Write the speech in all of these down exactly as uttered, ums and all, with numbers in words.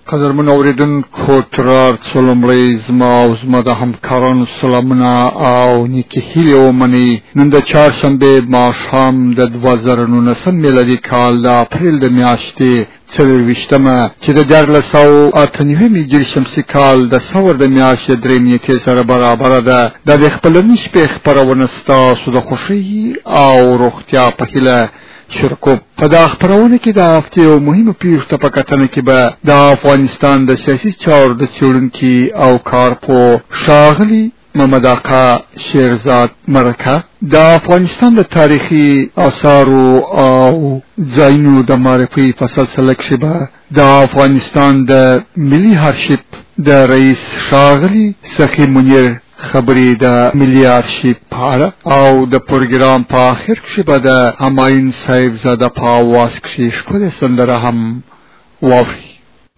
قدرمن اوریدونکو ترار څلومړی زما او زما د همکارانو سلامونه او نیکې هیلې ومنئ. نن د چهارشنبې ماښام د دوه زره نولسم میلادي کال د اپریل د میاشتې څلرویشتمه چې د دیارلس سوه اته نوي هجري شمسي کال د ثور د میاشتې درې نیټې سره برابره ده. دا د خپلنۍ شپې خپرونه ستاسو د خوښۍ او روغتیا په هیله شروع کوم. په دا خپرونه کې د هفتې یو مهمه پیښو ته په کتنه کې به د افغانستان د سیاسي چارو د څېړونکي او کارپوه ښاغلي محمد آقا شیرزاد مرکه د افغانستان د تاریخي آثارو او ځایونو د معرفي په سلسله کې به د افغانستان د ملي آرشیف د رئیس ښاغلي سخي منیر خبرې د ملي آرشیف په اړه او د پروګرام په آخر کې به د همایون صاحب زاده په اواز کې ښکلې سندره هم واوري.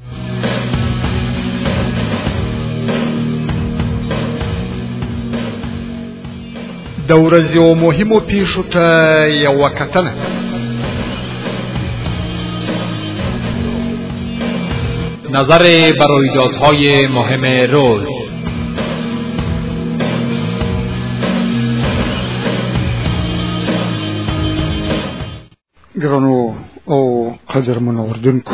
د ورځې مهمو پیښو ته یوه کتنه. نظر بر رویدادهای مهم روز. ګرانو او قدرمنو اوریدونکو،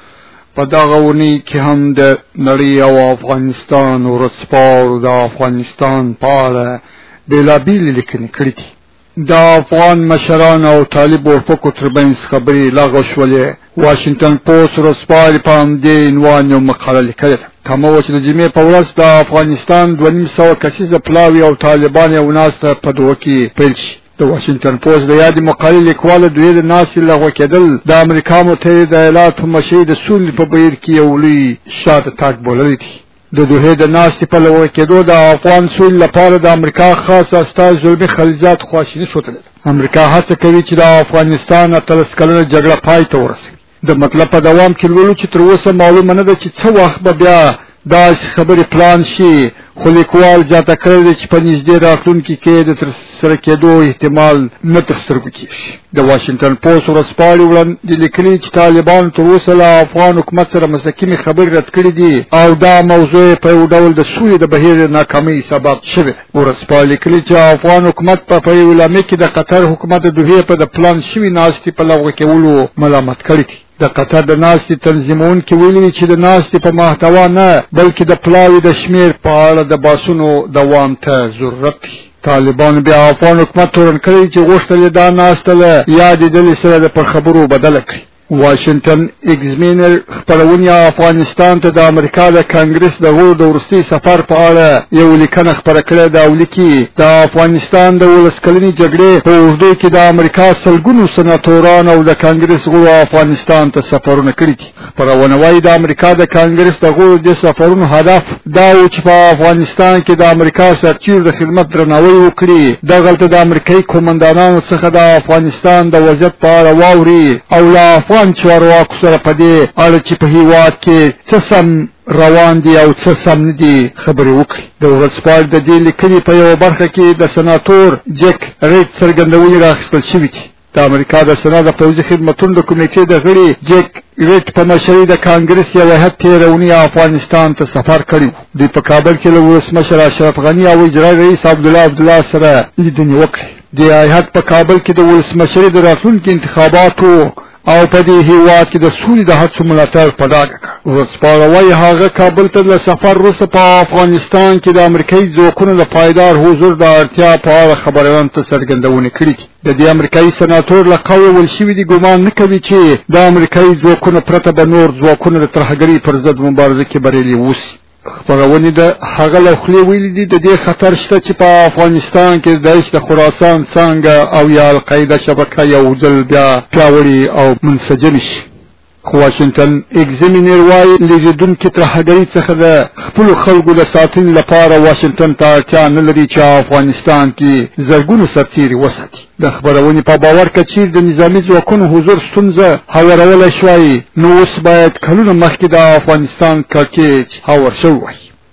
په دغه اونۍ کې هم د نړۍ او افغانستان ورځپاڼو د افغانستان په اړه بېلابېلې لیکنې کړي دي. د افغان مشران او طالب ورفقو ترمنځ خبرې لغوه شولې. واشنګټن پوسټ ورځپاڼې په همدې عنوان یو مقاله لیکلې ده. کمه وه چې د جمعې په ورځ د افغانستان دوه نیم سوه کسیزه پلاوي او طالبان یو ناسته په دوه کې پیل شي. د واشنګټن پوسټ د یادې مقالې لیکواله دوی د ناستې لغوه کېدل د امریکا متحده ایالاتو مشري د سولې په بهیر کې یو لوی شاته تګ بوللی دی. د دوحې د ناستې په لغوه کېدو د افغان سولې لپاره د امریکا خاص استازي زلمي خلیلزاد خواشیني ښودلې ده. امریکا هڅه کوي چې د افغانستان اتلس کلنه جګړه پای ته ورسوي. د مطلب په دوام کې لولو چې تر اوسه معلومه نه ده چې څه وخت به بیا داسې خبرې پلان شي، خو لیکوال زیاته کړی دی چې په نږدې راتلونکي کې د ترسره کېدو احتمال نه تر سترګو کېږي. د واشنګټن پوسټ ورځپاڼې وړاندې لیکلي چې طالبانو تر اوسه له افغان حکومت سره مستقیمې خبرې رد کړي دي او دا موضوع په یو ډول د سولې د بهیر ناکامۍ سبب شوې. ورځپاڼې لیکلي چې افغان حکومت په په یو اعلامیه کې د قطر حکومت د دوحې په د پلان شوي ناستې په لغوه کولو ملامت کړي دي. د قطر د ناستې تنظیمونکي ویلي چې د ناستې په محتوا نه بلکې د پلاوي د شمیر په اړه د باسونو دوام ته ضرورت دی. طالبان بیا افغان حکومت تورن کړی چې غوښتل یې دا ناسته له یادې ډلې سره د پر خبرو بدله کړي. واشنګټن ایگزامینر خپرونې افغانستان ته د امریکا د کانګرس د غړو د وروستي سفر په اړه یو لیکنه خپره کړې ده او لیکي د افغانستان د ولس کلنې جګړې په اوږدو کې د امریکا سلګونو سناتوران او د کانګرس غړو افغانستان ته سفرونه کړي دي. خپرونه وايي د امریکا د کانګرس د غړو د سفرونو هدف دا و چې په افغانستان کې د امریکا سرتیرو د خدمت درناوی وکړي. دغلته د امریکایي قومندانانو څخه د افغانستان د وضعیت په اړه واوري او له افغان چارواکو سره په دې اړه چې په هېواد کې څه سم روان دي او څه سم نه دي خبرې وکړي. د ورځپاڼې د دې لیکنې په یوه برخه کې د سناتور جک ریډ څرګندونې راخیستل شوي دي. د امریکا د سنا د پوځي خدمتونو د کمیټې د غړي جک ریډ په مشرۍ د کانګرس یو هیئت تېره اونۍ افغانستان ته سفر کړی و. دوی په کابل کې له ولسمشر اشرف غني او اجرایي رئیس عبدالله عبدالله سره لیدنې وکړې. د هیئت په کابل کې د ولسمشرۍ د راتلونکي انتخاباتو او په دې هیواد کې د سولې د هڅو ملاتړ په ډاګه کړ. ورځپاڼه وايي هغه کابل ته له سفر وروسته په افغانستان کې د امریکایي ځواکونو د پایدار حضور د اړتیا په اړه خبریالانو ته څرګندونې کړې دي. د دې امریکایي سناتور له قوله ویل شوي دي ګمان نه کوي چې د امریکایي ځواکونو پرته به نور ځواکونه د ترهګرۍ پر ضد مبارزه کې بریالي اوسي. خبرونې د هغه له خولې ویلي دي د دې خطر شته چې په افغانستان کې د داعش د خراسان څانګه او یا القاعده شبکه یو ځل بیا پیاوړې او منسجمه شي. واشنګټن ایگزامینر وايي لیدونکو ترهګرۍ څخه د خپل خلکو د ساتنې لپاره واشنګټن ته اړتیا نه لري چې افغانستان کې زرګونو سرتیري وساتي. د خبرونې په باور کچیر د نظامی ځواکونو حضور ستونزه هوارولی شوی نو اوس باید کلونه مخکې د افغانستان کړکېچ هوار شوی وای.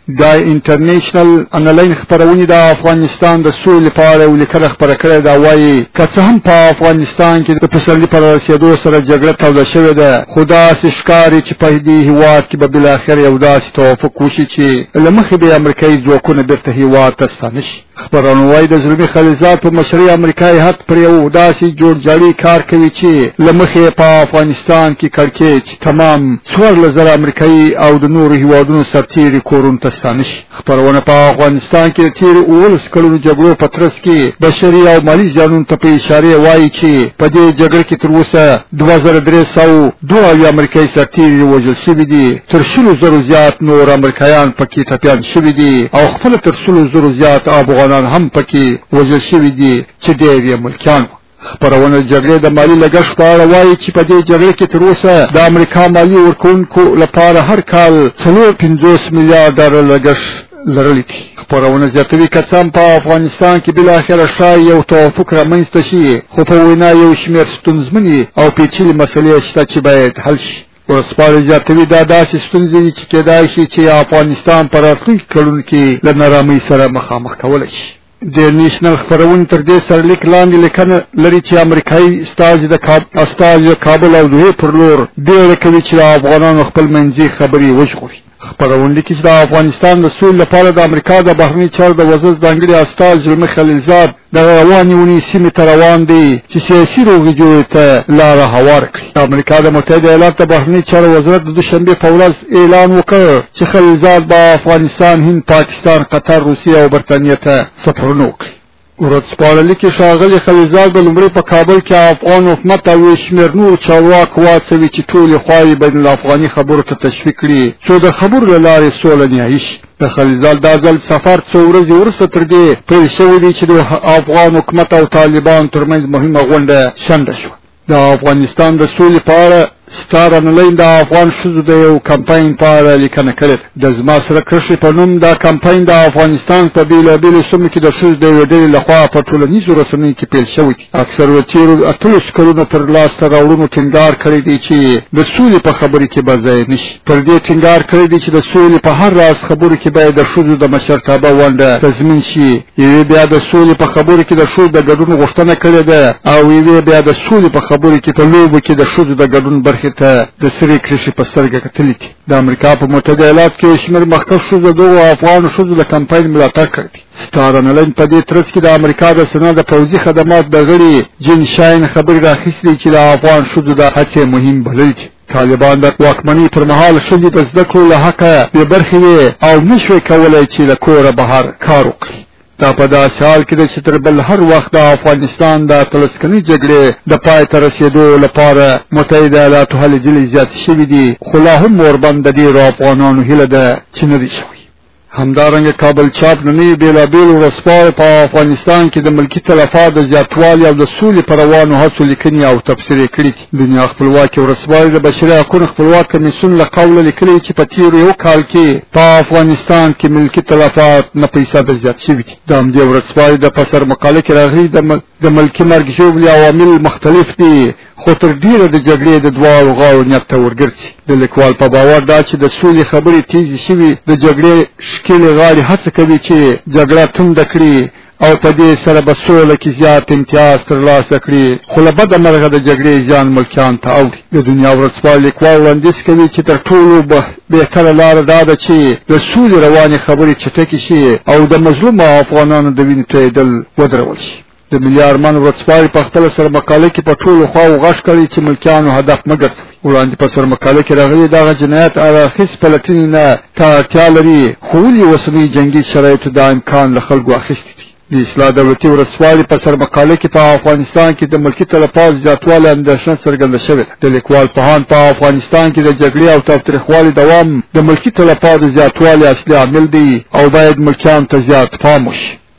دا انټرنیشنل انلاین خبرونه د افغانستان د سولې لپاره ولیکل خبره کړې دا وایي که څه هم په افغانستان کې د پسرلي پر رسیدو سره جګړه توده شوې ده خو داسې ښکاري چې په دې هیواد کې به بالاخره یو داسې توافق وشي چې له مخې به امریکایي ځواکونه بیرته هیواد ته ستانه شي. خبرونه وایي د زلمي خلیلزاد په مشرۍ امریکایي حد پر یو داسې جوړجاړي کار کوي چې له مخې په افغانستان کې کړکېچ تمام څوارلس زره امریکایي او د نورو هیوادونو سرتیري کورونو ته ستانه شي. خبرونه په افغانستان کې د تېرو اوولس کلونو جګړو په ترڅ کې بشري او مالي زیانونو ته په اشاره وایي چې په دې جګړه کې تر اوسه دوه زره درې سوه دوه اویا امریکایي سرتیري وژل شوي دي، تر شلو زرو زیات نور امریکایان پکې ټپیان شوي دي او خپله تر سلو زرو زیات افغانان هم پکې وژل شوي دي چې ډېر یې ملکیان وو. خبرونه جګړې د مالی لګښت په اړه وایي چې په دې جګړه کې تر اوسه د امریکا مالی ورکوونکو لپاره هر کال څلور پنځوس میلیارډ ډالر لګښت لرلی دي. خبرونه زیاتوي که څه هم په افغانستان کې بالاخره ښایي یو توافق رامنځته شي خو په وینا یو شمېر ستونزمنې او پیچلې مسلې شته چې باید حل شي. ورسپارل زیاتوي دا داسې ستونزې دي چې کېدای شي چې افغانستان په راتلونکي کلونو کې له نارامۍ سره مخامخ کولی شي. د نیشنل خبرونه تر دې سرلیک لاندې لیکنه لري چې امریکایي استازي د استازي کابل او دوحې پر لور بیړه کوي چې افغانانو خپل منځي خبرې وژغوري. خبرونه لیکي چې د افغانستان د سولې لپاره د امریکا د بهرني چارو د وزارت ځانګړي استازي زلمي خلیلزاد د روانې اونۍ سیمې ته روان دی چې سیاسي روغې جوړې ته لاره هواره کړي. د امریکا د متحده ایالاتو د بهرني چارو وزارت د دوشنبې په ورځ اعلان وکړ چې خلیلزاد به افغانستان، هند، پاکستان، قطر، روسیه او برطانیې ته سفرونه وکړي. ورځپاڼه لیکي ښاغلي خلیلزاد به لومړی په کابل کې افغان حکومت او یو شمېر نور چارواکو واڅوي چې ټولې خواوې بین الافغاني خبرو ته تشویق کړي څو د خبرو له لارې سوله نیایي شي. د خلیلزاد دا ځل سفر څو ورځې وروسته تر دې پیل شوی دی چې د افغان حکومت او طالبانو ترمنځ مهمه غونډه شنډه شوه. د افغانستان د سولې په اړه ستار انلاین د افغان ښځو د یو کمپاین په اړه لیکنه کړې ده. د زما سره کرښې په نوم دا کمپاین د افغانستان په بېلابېلو سیمو کې د ښځو د یوې ډلې لخوا په ټولنیزو رسنیو کې پیل شوی دی. اکثرو د تېرو اتلسو کلونو پر لاسته راوړنو ټینګار کړی دی چې د سولې په خبرې کې به ځای نه شي. پر دې ټینګار کړی دی چې د سولې په هر راز خبرو کې باید د ښځو د مشرتابه ونډه تضمین شي. یوې بیا د سولې په خبرو کې د ښځو د ګډون غوښتنه کړې ده او یوې بیا د سولې په خبرو کې په لوبو کې د ښځو د ګډون برخې ته د سرې کرښې په سترګه کتلې دي. د امریکا په متحده ایالاتو کې یو شمېر مخکښ ښځو دغو افغانو ښځو د کمپاین ملاتړ کړی دی. ستار انلاین په دې ترڅ کې د امریکا د سنا د پوځي خدماتو د غړي جین شاین خبرې راخیستې چې د افغان ښځو د هڅې مهم بلل دي. طالبان د واکمنۍ پر مهال ښځې د زده کړو له حقه بې برخې وې او نشوی کولی چې له کوره بهر کار وکړي. دا په داسې حال کې ده چې تر بل هر وخت د افغانستان د اتلسکنۍ جګړې د پای ته رسېدو لپاره متحده ایالاتو هلې ځلې زیاتې شوي دي خو لا هم موربند د ډېرو افغانانو هیله ده چې نه دي شوي. همدارنګه کابل چاپ د نوي بېلابېلو ورځپاڼو په افغانستان کې د ملکي تلفات د زیاتوالي او د سولې په روانو هڅو لیکنې او تبصرې کړي دي. دنیا خپلواکي ورځپاڼې د بشري حقونو خپلواک کمیسیون له قوله لیکلي چې په تېرو یو کال کې په افغانستان کې ملکي تلفات نه فیصده زیات شوي دي. د همدې ورځپاڼې د په سر مقاله کې راغلي د ملکي مرګ ژوبلې عوامل مختلف دي خو تر ډیره د جګړې د دواړو غاړو نیت ته ورګرځي. د لیکوال په باور دا چې د سولې خبرې تیزې شوي د جګړې ښکېلې غاړې هڅه کوي چې جګړه تونده کړي او په دې سره به سوله کې زیات امتیاز ترلاسه کړي خو له بده مرغه د جګړې زیان ملکیان ته اوړي. د دنیا ورځپاڼې لیکوال وړاندیز کوي چې تر ټولو بهتره لاره دا ده چې د سولې روانې خبرې چټکې شي او د مظلومو افغانانو د وینې تویېدل ودرول شي. د ملي ارمان ورځپاڼې په خپله سر مقاله کې په ټولو خواو غږ کړی چې ملکیانو هدف مه ګرځوي. وړاندې په سر مقاله کې راغلي دغه جنایت اړخیز پلټنې نه ته اړتیا لري خو ولې اوسنۍ جنګي شرایطو دا امکان له خلکو اخیستی دي. د اصلاح دولتي ورځپاڼې په سر مقاله کې په افغانستان کې د ملکي تلفاتو زیاتوالی اندېښنه څرګنده شوې ده. د لیکوال پوهان په افغانستان کې د جګړې او تاوتریخوالي دوام د ملکي تلفاتو زیاتوالی اصلي عامل دی او باید ملکیانو ته زیات پام وشي.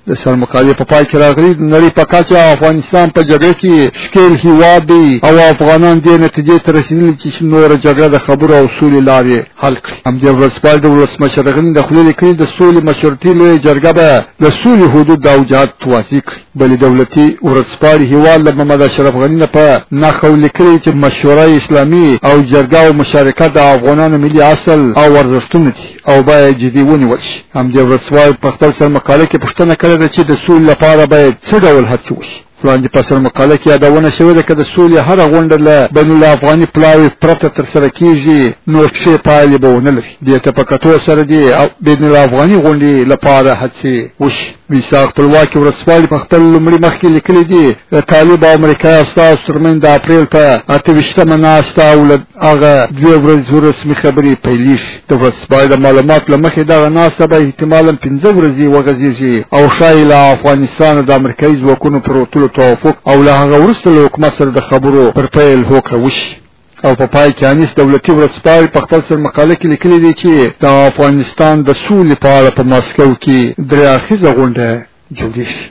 د سرمقالې په پای کې راغلي د نړۍ په کچه افغانستان په جګړه کې ښکېل هیواد دی او افغانان دې نتیجې ته رسېدلي چې نوره جګړه د خبرو او سولې لارې حل کړي. همدې ورځپاڼې د ولسمشر غني د خولې لیکلي د سولې مشورتي لویه جرګه به د سولې حدود او جهاد واضح کړي. بلې دولتي ورځپاڼې هیواد له محمد اشرف غني نه په نښه لیکلي چې مشوره اسلامي او جرګه او مشارکت د افغانانو ملي اصل او ارزښتونه دي او باید جدي ونیول شي. همدې ورځپاڼې په خپل سرمقاله کې پوښتنه کړې ده چې د سولې لپاره باید څه ډول هڅې وشي. وړاندې په سرمقاله کې یادونه شوې ده چې د سولې هره غونډه له بین الافغاني پلاوي پرته ترسره کېږي نو ښې پایلې به ونه لري. دې ته په کتو سره دې بین الافغاني غونډې لپاره هڅې وشي. میثاق خپلواکي ورځپاڼې په خپل لومړي مخ کې لیکلي دي د طالب او امریکا استازو ترمنځ د اپریل په اته ویشتمه ناسته او له هغه دوې ورځې رسمي خبرې پیلېږي. د ورځپاڼې د معلوماتو له مخې دغه ناسته به احتمالا پنځه ورځې وغځېږي او ښایي له افغانستان د امریکایي ځواکونو پر وتلو توافق او له هغه وروسته له حکومت سره د خبرو پر پیل هوکړه وشي. او په پای کې انیس دولتي ورځپاڼې په خپل سرمقاله کې لیکلي دي چې د افغانستان د سولې په اړه په ماسکو کې درې اړخیزه غونډه جوړه شي.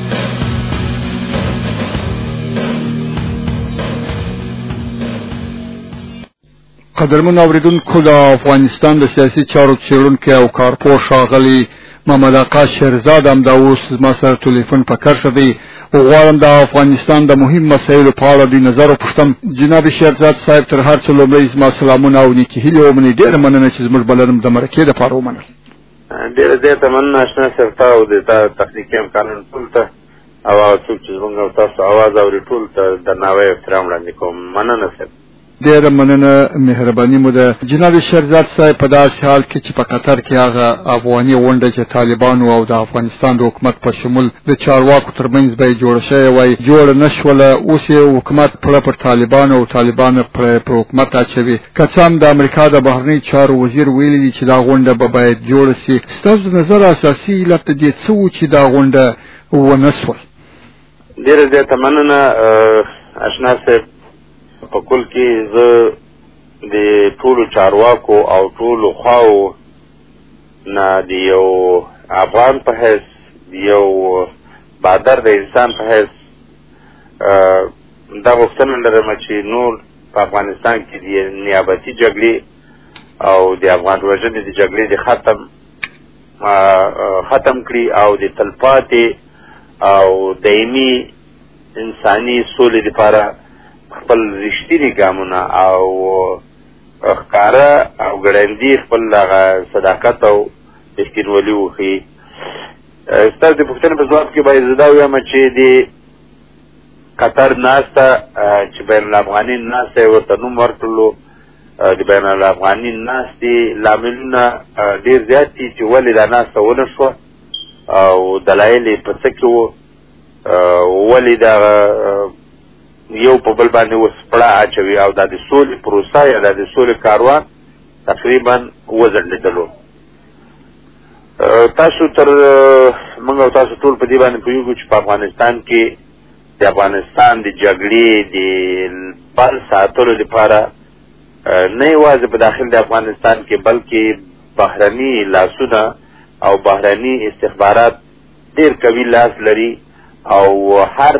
قدرمن اوریدونکو د افغانستان د سیاسي چارو څېړونکی او کارپوه ښاغلی محمد آقا شیرزاد هم دا اوس زما سره ټلیفون په کرښه دی. غواړم د افغانستان د مهم مسایلو په اړه د نظر وپوښتم. جناب شیرزاد صاحب تر هر څه لومړی زما سلامونه او نیکې هیلې ومنئ. ډېره مننه چې زموږ بلنه د مرکې دپاره ومنل. ډېره زیاته مننه اشنا صاحب ته او د تا تخنیکي امکانونو ټول ته او هغه څوک چې زموږ او تاسو اواز اوري ټول ته درناوی او احترام وړاندې کوم. مننه صاحب. ډېره مننه مهرباني مو ده. جناب شیرزاد صاحب په داسې حال کې چې په قطر کې هغه افغاني غونډه چې طالبانو او د افغانستان د حکومت په شمول د چارواکو ترمنځ به یې جوړه شوې وای جوړه نه شوله. اوس یې حکومت پړه پر طالبانو او طالبان پر حکومت اچوي. که څه هم د امریکا د بهرني چارو وزیر ویلي دي چې دا غونډه به باید جوړه سي. ستاسو د نظر اساسي علت د دې څه و چې دا غونډه ونه سول؟ ډېره زیاته مننه اشنا صاحب. په کل کې زه د ټولو چارواکو او ټولو خواو نه د یو افغان په حیث د یو بادر د انسان په حیث دا غوښتنه لرم چې نور په افغانستان کې د نیابتي جګړې او د افغان وژنې د جګړې د ختم ختم کړي او د تلپاتې او دایمي انساني سولې لپاره خپل رښتیني ګامونه او ښکاره او ګړندي خپل هغه صداقت او رښتینولي وښيي. ستاسو د پوښتنې په ځواب کې باید زه دا ووایم چې د قطر ناسته چې بین الافغاني ناسته یې ورته نوم ورکړلو د بین الافغاني ناستې لاملونه ډېر زیات دي چې ولې دا ناسته ونه شوه او دلایل یې په څه کې وو، ولې دغه یو په بل باندې اوس پړه اچوي او دا د سولې پروسه یا دا د سولې کاروان تقریبا وځنډېدلو. تاسو تر موږ او تاسو ټول په دې باندې پوهېږو چې په افغانستان کې د افغانستان د جګړې د بل ساتلو لپاره نه یوازې په داخل د افغانستان کې بلکې بهرني لاسونه او بهرني استخبارات ډېر قوي لاس لري او هر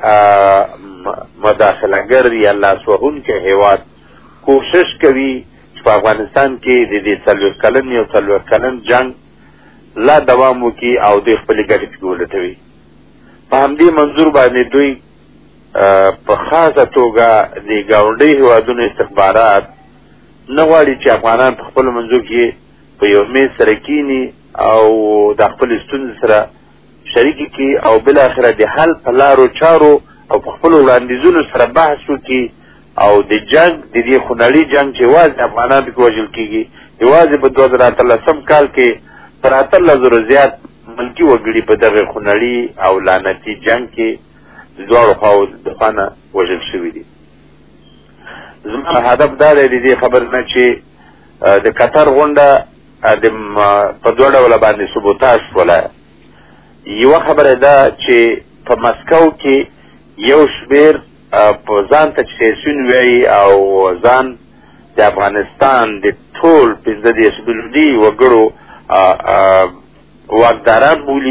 مداخلهګر یا لاسوهونکی هیواد کوشش کوي چې په افغانستان کې د دې څلوېښت کلن یو څلوېښت کلن جنګ لا دوام وکړي او دوی خپلې ګټې پکې ولټوي. په همدې منظور باندې دوی په خاصه توګه د ګاونډي هیوادونو استخبارات نه غواړي چې افغانان په خپلو منځو کې په یو میز سره کیني او د خپلې ستونزې سره شریکې کړي او بالاخره د حل په لارو چارو او په خپلو وړاندیزونو سره بحث وکړي او د جنګ د دې خونړي جنګ چې یوازې افغانان پکې وژل کېږي، یوازې په دوه زره اتلسم کال کې تر اتلس زرو زیات ملکي وګړي په دغه خونړي او لعنتي جنګ کې د دواړو خواو د خوا نه وژل شوي دي. زما هدف دا دی د دې خبر نه چې د قطر غونډه په دوه ډوله باندې سبوتاژ شوله. یوه خبره ده چې په مسکو کې یو شمېر په ځان ته چې سیاسیون وایي او ځان د افغانستان د ټول پنځه دېرش میلیوني وګړو واکداران بولي،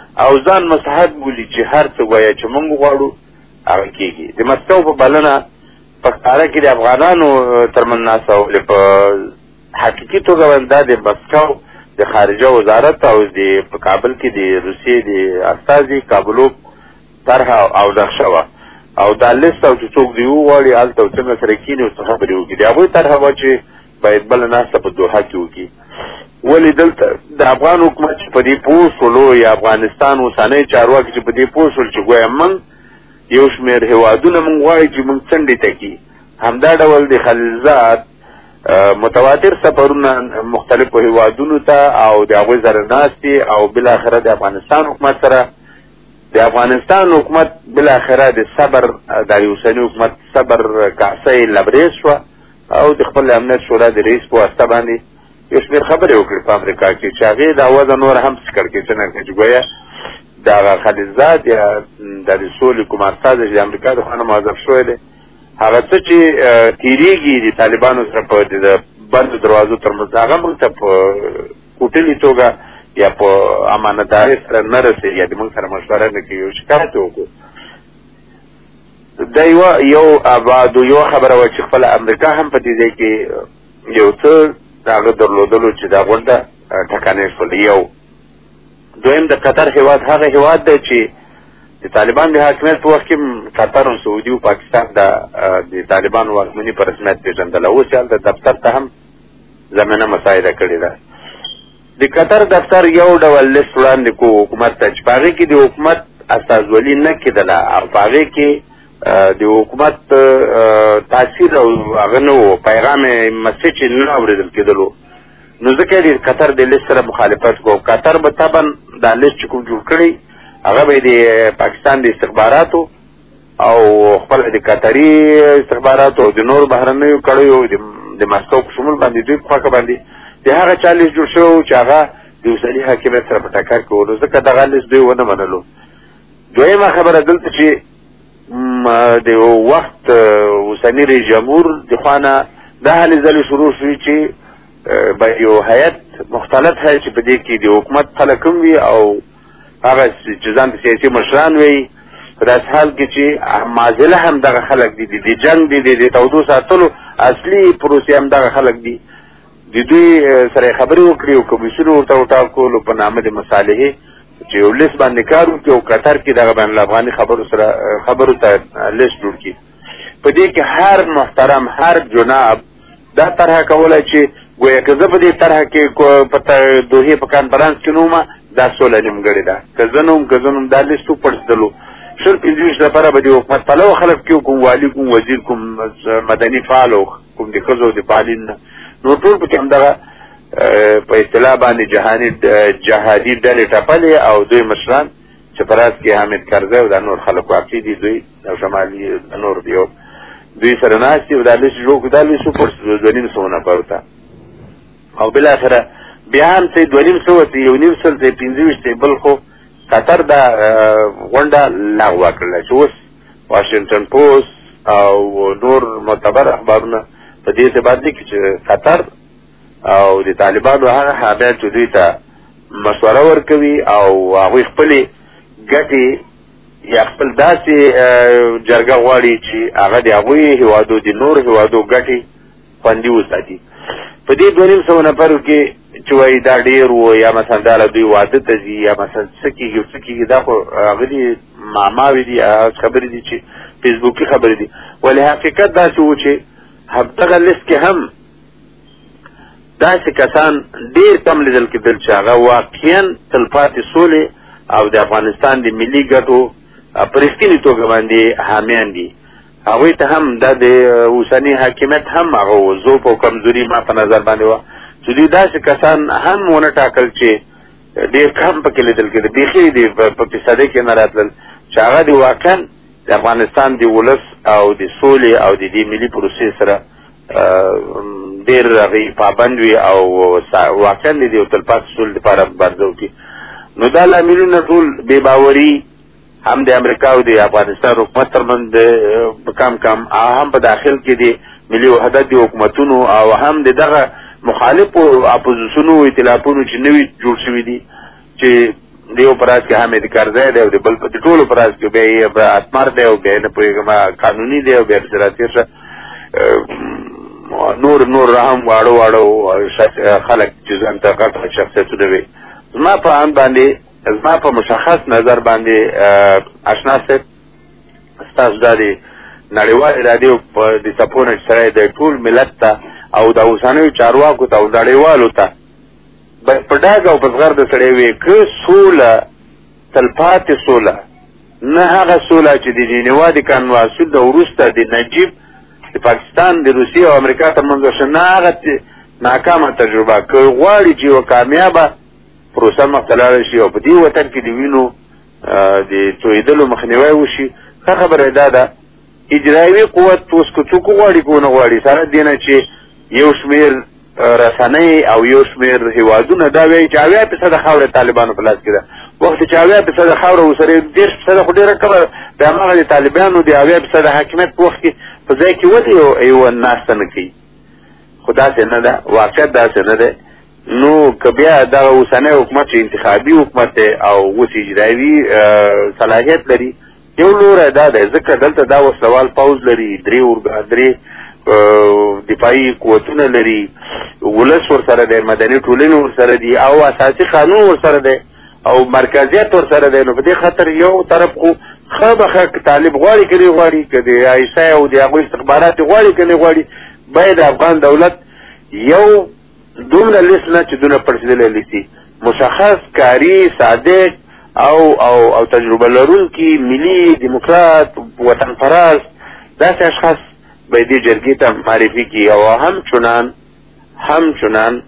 او ځان مصلحت بولي چې هر څه وایي چې موږ غواړو هغه کېږي. د مسکو په بلنه په ښکاره کې د افغانانو ترمنځ ناسته ولې په حقیقي توګه دا د مسکو د خارجه وزارت او د په کابل کې د روسیې د استازي کابلو طرحه او نقشه وه او دا لیست او چې څوک دی وغواړي هلته څنګه سره کښېني او څه خبرې وکړي. د هغوی طرحه وه چې باید بله ناسته په دوحه کې وکړي. ولې دلته د افغان حکومت چې په دې پوه شولو یا افغانستان اوسنی چارواکي چې په دې پوه شول چې ګویا موږ یو شمېر هېوادونه موږ غواړي چې موږ څنډې ته کړي، همدا ډول د خلیلزاد متواتر سفرونه مختلفو هېوادونو ته او د هغوی سره ناستې او بالاخره د افغانستان حکومت سره د افغانستان حکومت بالاخره د صبر د اوسني حکومت صبر کاسه یې لبریز شوه او د خپل امنیت شورا د رئیس په واسطه باندې یو شمېر خبرې وکړې په امریکا کې چې هغې دا وضع نور هم سکړ کې څنګه چې ګویا دغه خلیلزاد یا د سولې کوم استازی چې د امریکا د خوا نه موظف شوی دی هغه څه چې تېرېږي د طالبانو سره په د بندو دروازو تر منځ هغه موږ ته په کوټلي توګه یا په امانتدارۍ سره نه رسېږي یا د موږ سره مشوره نه کوي. یو شکایت وکړو دا یوه یو ابعاد یوه خبره وه چې خپله امریکا هم په دې ځای کې یو څه د هغه درلودلو چې دا غونډه ټکنۍ شول. یو دویم د قطر هېواد هغه هېواد دی چې د طالبان د حاکمیت په وخت کې قطر او سعودي او پاکستان د طالبانو واکمني په رسمیت پېژندله. اوس یې هلته دفتر ته هم زمینه مساعده کړې ده. د قطر دفتر یو ډول لیست وړاندې کو حکومت ته چې په هغې کې د حکومت استازولي نه کېدله او په هغې کې د حکومت تاثیر او هغه نه و پیغام مسیج نه اورېدل کېدلو. نو ځکه یې د قطر د لیست سره مخالفت کو. قطر به طبعا دا لیست چې کوم جوړ کړی هغه به د پاکستان د استخباراتو او خپل د قطري استخباراتو او د نورو بهرنیو کړیو د مسکو په شمول باندې دوی په خواکه باندې د هغه چا لیست جوړ شوی چې هغه د اوسني حاکمیت سره په ټکر کې و. نو ځکه دغه لیست دوی ونه منلو. دویمه خبره دلته چې د وخت اوسني رئیس جمهور د خوا نه دا هلې ځلې شروع شوي چې به یو هیئت مختلط هیئت چې په دې کې د حکومت خلک هم وي او هغه چې ځان ته سیاسي مشران وي په داسې حال کې چې معضله هم دغه خلک دي د جنګ دي د تودو ساتلو اصلي پروسې هم دغه خلک دي. د دوی سره خبرې وکړي او کمیسیون ورته وټاکلو په نامه د مصالحې چې یو لیست باندې کار وکړي او قطر کې دغه بین الافغاني خبرو سره خبرو ته لیست جوړ کړي. په دې کې هر محترم هر جناب دا طرحه کولی چې ګویا که زه په دې طرحه کې په دوحې په کانفرانس کې نه وم دا سوله نیمګړې ده، که زه نه وم که زه نه وم دا لیست وپړسدلو شل پنځه ویشت لپاره به د حکومت پلوه خلک کې کوم والي کوم وزیر کوم مدني فعال او کوم د ښځو د فعالین نو ټول پکې همدغه په اصطلاح باندې جهاني جهادي ډلې ټپلې او دوی مشران چې په راس کې حامد کرزی او دا نور خلک واقع دي دوی او شمالي نور دي دوی سره ناست دي او دا لیست جوړ کړو. دا لیست وپړسدلو دوه نیم سوه نفرو ته او بالاخره بیا هم څه دوه نیم سوه څه یو نیم سل څه پنځه ویشت بل خو قطر دا غونډه لغوه کړله چې اوس واشنګټن پوسټ او نور معتبر اخبارونه په دې اعتبار دي چې قطر او د طالبانو هغه حامیان چې دوی ته مشوره ورکوي او هغوی خپلې ګټې یا خپل داسې جرګه غواړي چې هغه د هغوی هېوادو د نورو هېوادو ګټې خوندي وساتي. په دې دوه نیم سوه نفرو کې چې وایي دا ډېر و یا مثلا دا له دوی واده ته ځي یا مثلا څه کېږي او څه کېږي دا خو هغه دي معماوې دي خبرې دي چې فیسبوکي خبرې دي. ولې حقیقت داسې و چې همدغه لیست کې هم داسې کسان ډېر کم لیدل کېدل چې هغه واقعا تلپاتې سولې او د افغانستان د ملي ګټو په رښتینې توګه باندې حامیان دي. هغوی ته هم دا د اوسني حاکمیت هم هغه وضعف او کمزوري ما په نظر باندې وه چې دوی داسې کسان هم ونه ټاکل چې ډېر کم پکې لیدل کېده بیخي د په فیصدۍ کې نه راتلل چې هغه د واقعا د افغانستان د ولس او د سولې او د دې ملي پروسې سره ډېر هغې پابند وي او واقعا د دې یو تلپاتې سولې لپاره مبارزه وکړي. نو دا لاملونه ټول بې باوري هم د امریکا او د افغانستان حکومت ترمنځ د کم کم هم په داخل کې د ملي وحدت د حکومتونو او هم د دغه مخالفو اپوزیسونو ائتلافونو چې نوي جوړ شوي دي چې دیو پراز کې حامد کرزی دی او د بل په ټولو پراز کې بیا یې اسمار دی او بیا نه پوهېږم قانوني دی او بیا پسې راتېر شه نور نور هم واړو واړو خلک چې ځان ته غټ شخصیتونه وي. زما په ان باندې زما په مشخص نظر باندې اشنا صاحب ستاسو دا د نړیوالې راډیو په د سپونه سره د ټول ملت ته او د اوسنیو چارواکو ته او نړیوالو ته په ډاګ او په زغر د سړی وي که سوله تلپاتې سوله نه هغه سوله چې د جنیوا د کنوانسیون د وروسته د نجیب د پاکستان د روسیې او امریکا ترمنځ وشوه نه هغه ناکامه تجربه که غواړي چې یوه کامیابه پروسه مخته لاړه شي او په دې وطن کې د وینو د تویدلو مخنیوی وشي ښه خبره دا ده اجرایوي قوت اوس که څوک غواړي که ونه غواړي سره دې نه چې یو شمېر رسنۍ او یو شمېر هیوادونه دا وایي چې اویا فیصده خاوره طالبانو په لاس کې ده وخت چې اویا فیصده خاوره ورسره دېرش فیصده خو ډېره کمه د هماغه د طالبانو د اویا فیصده حاکمیت په وخت کې په ځای کې ودې یوه ناسته نه کوي خو داسې نه ده واقعیت داسې نه ده. نو که بیا دغه اوسنی حکومت چې انتخابي حکومت دی او اوس اجرایوي صلاحیت لري یو لوری دا دی ځکه دلته دا وسلوال پوځ لري درې درې دفاعي قوتونه لري ولس ورسره دی مدني ټولنې ورسره دي او اساسي قانون ورسره دی او مرکزیت ورسره دی. نو په دې خاطر یو طرف خو ښه به ښه طالب غواړي که نه غواړي که د عیسی او د هغوی استخبارات غواړي که نه غواړي باید د افغان دولت یو دومره لیست نه چې دونه پړسېدلی لیسي مشخص کاري صادق او او او تجربه لرونکي ملي دیموکرات وطن پرست داسې اشخاص باید دې جرګې ته معرفي کړي او هم چنان هم چنان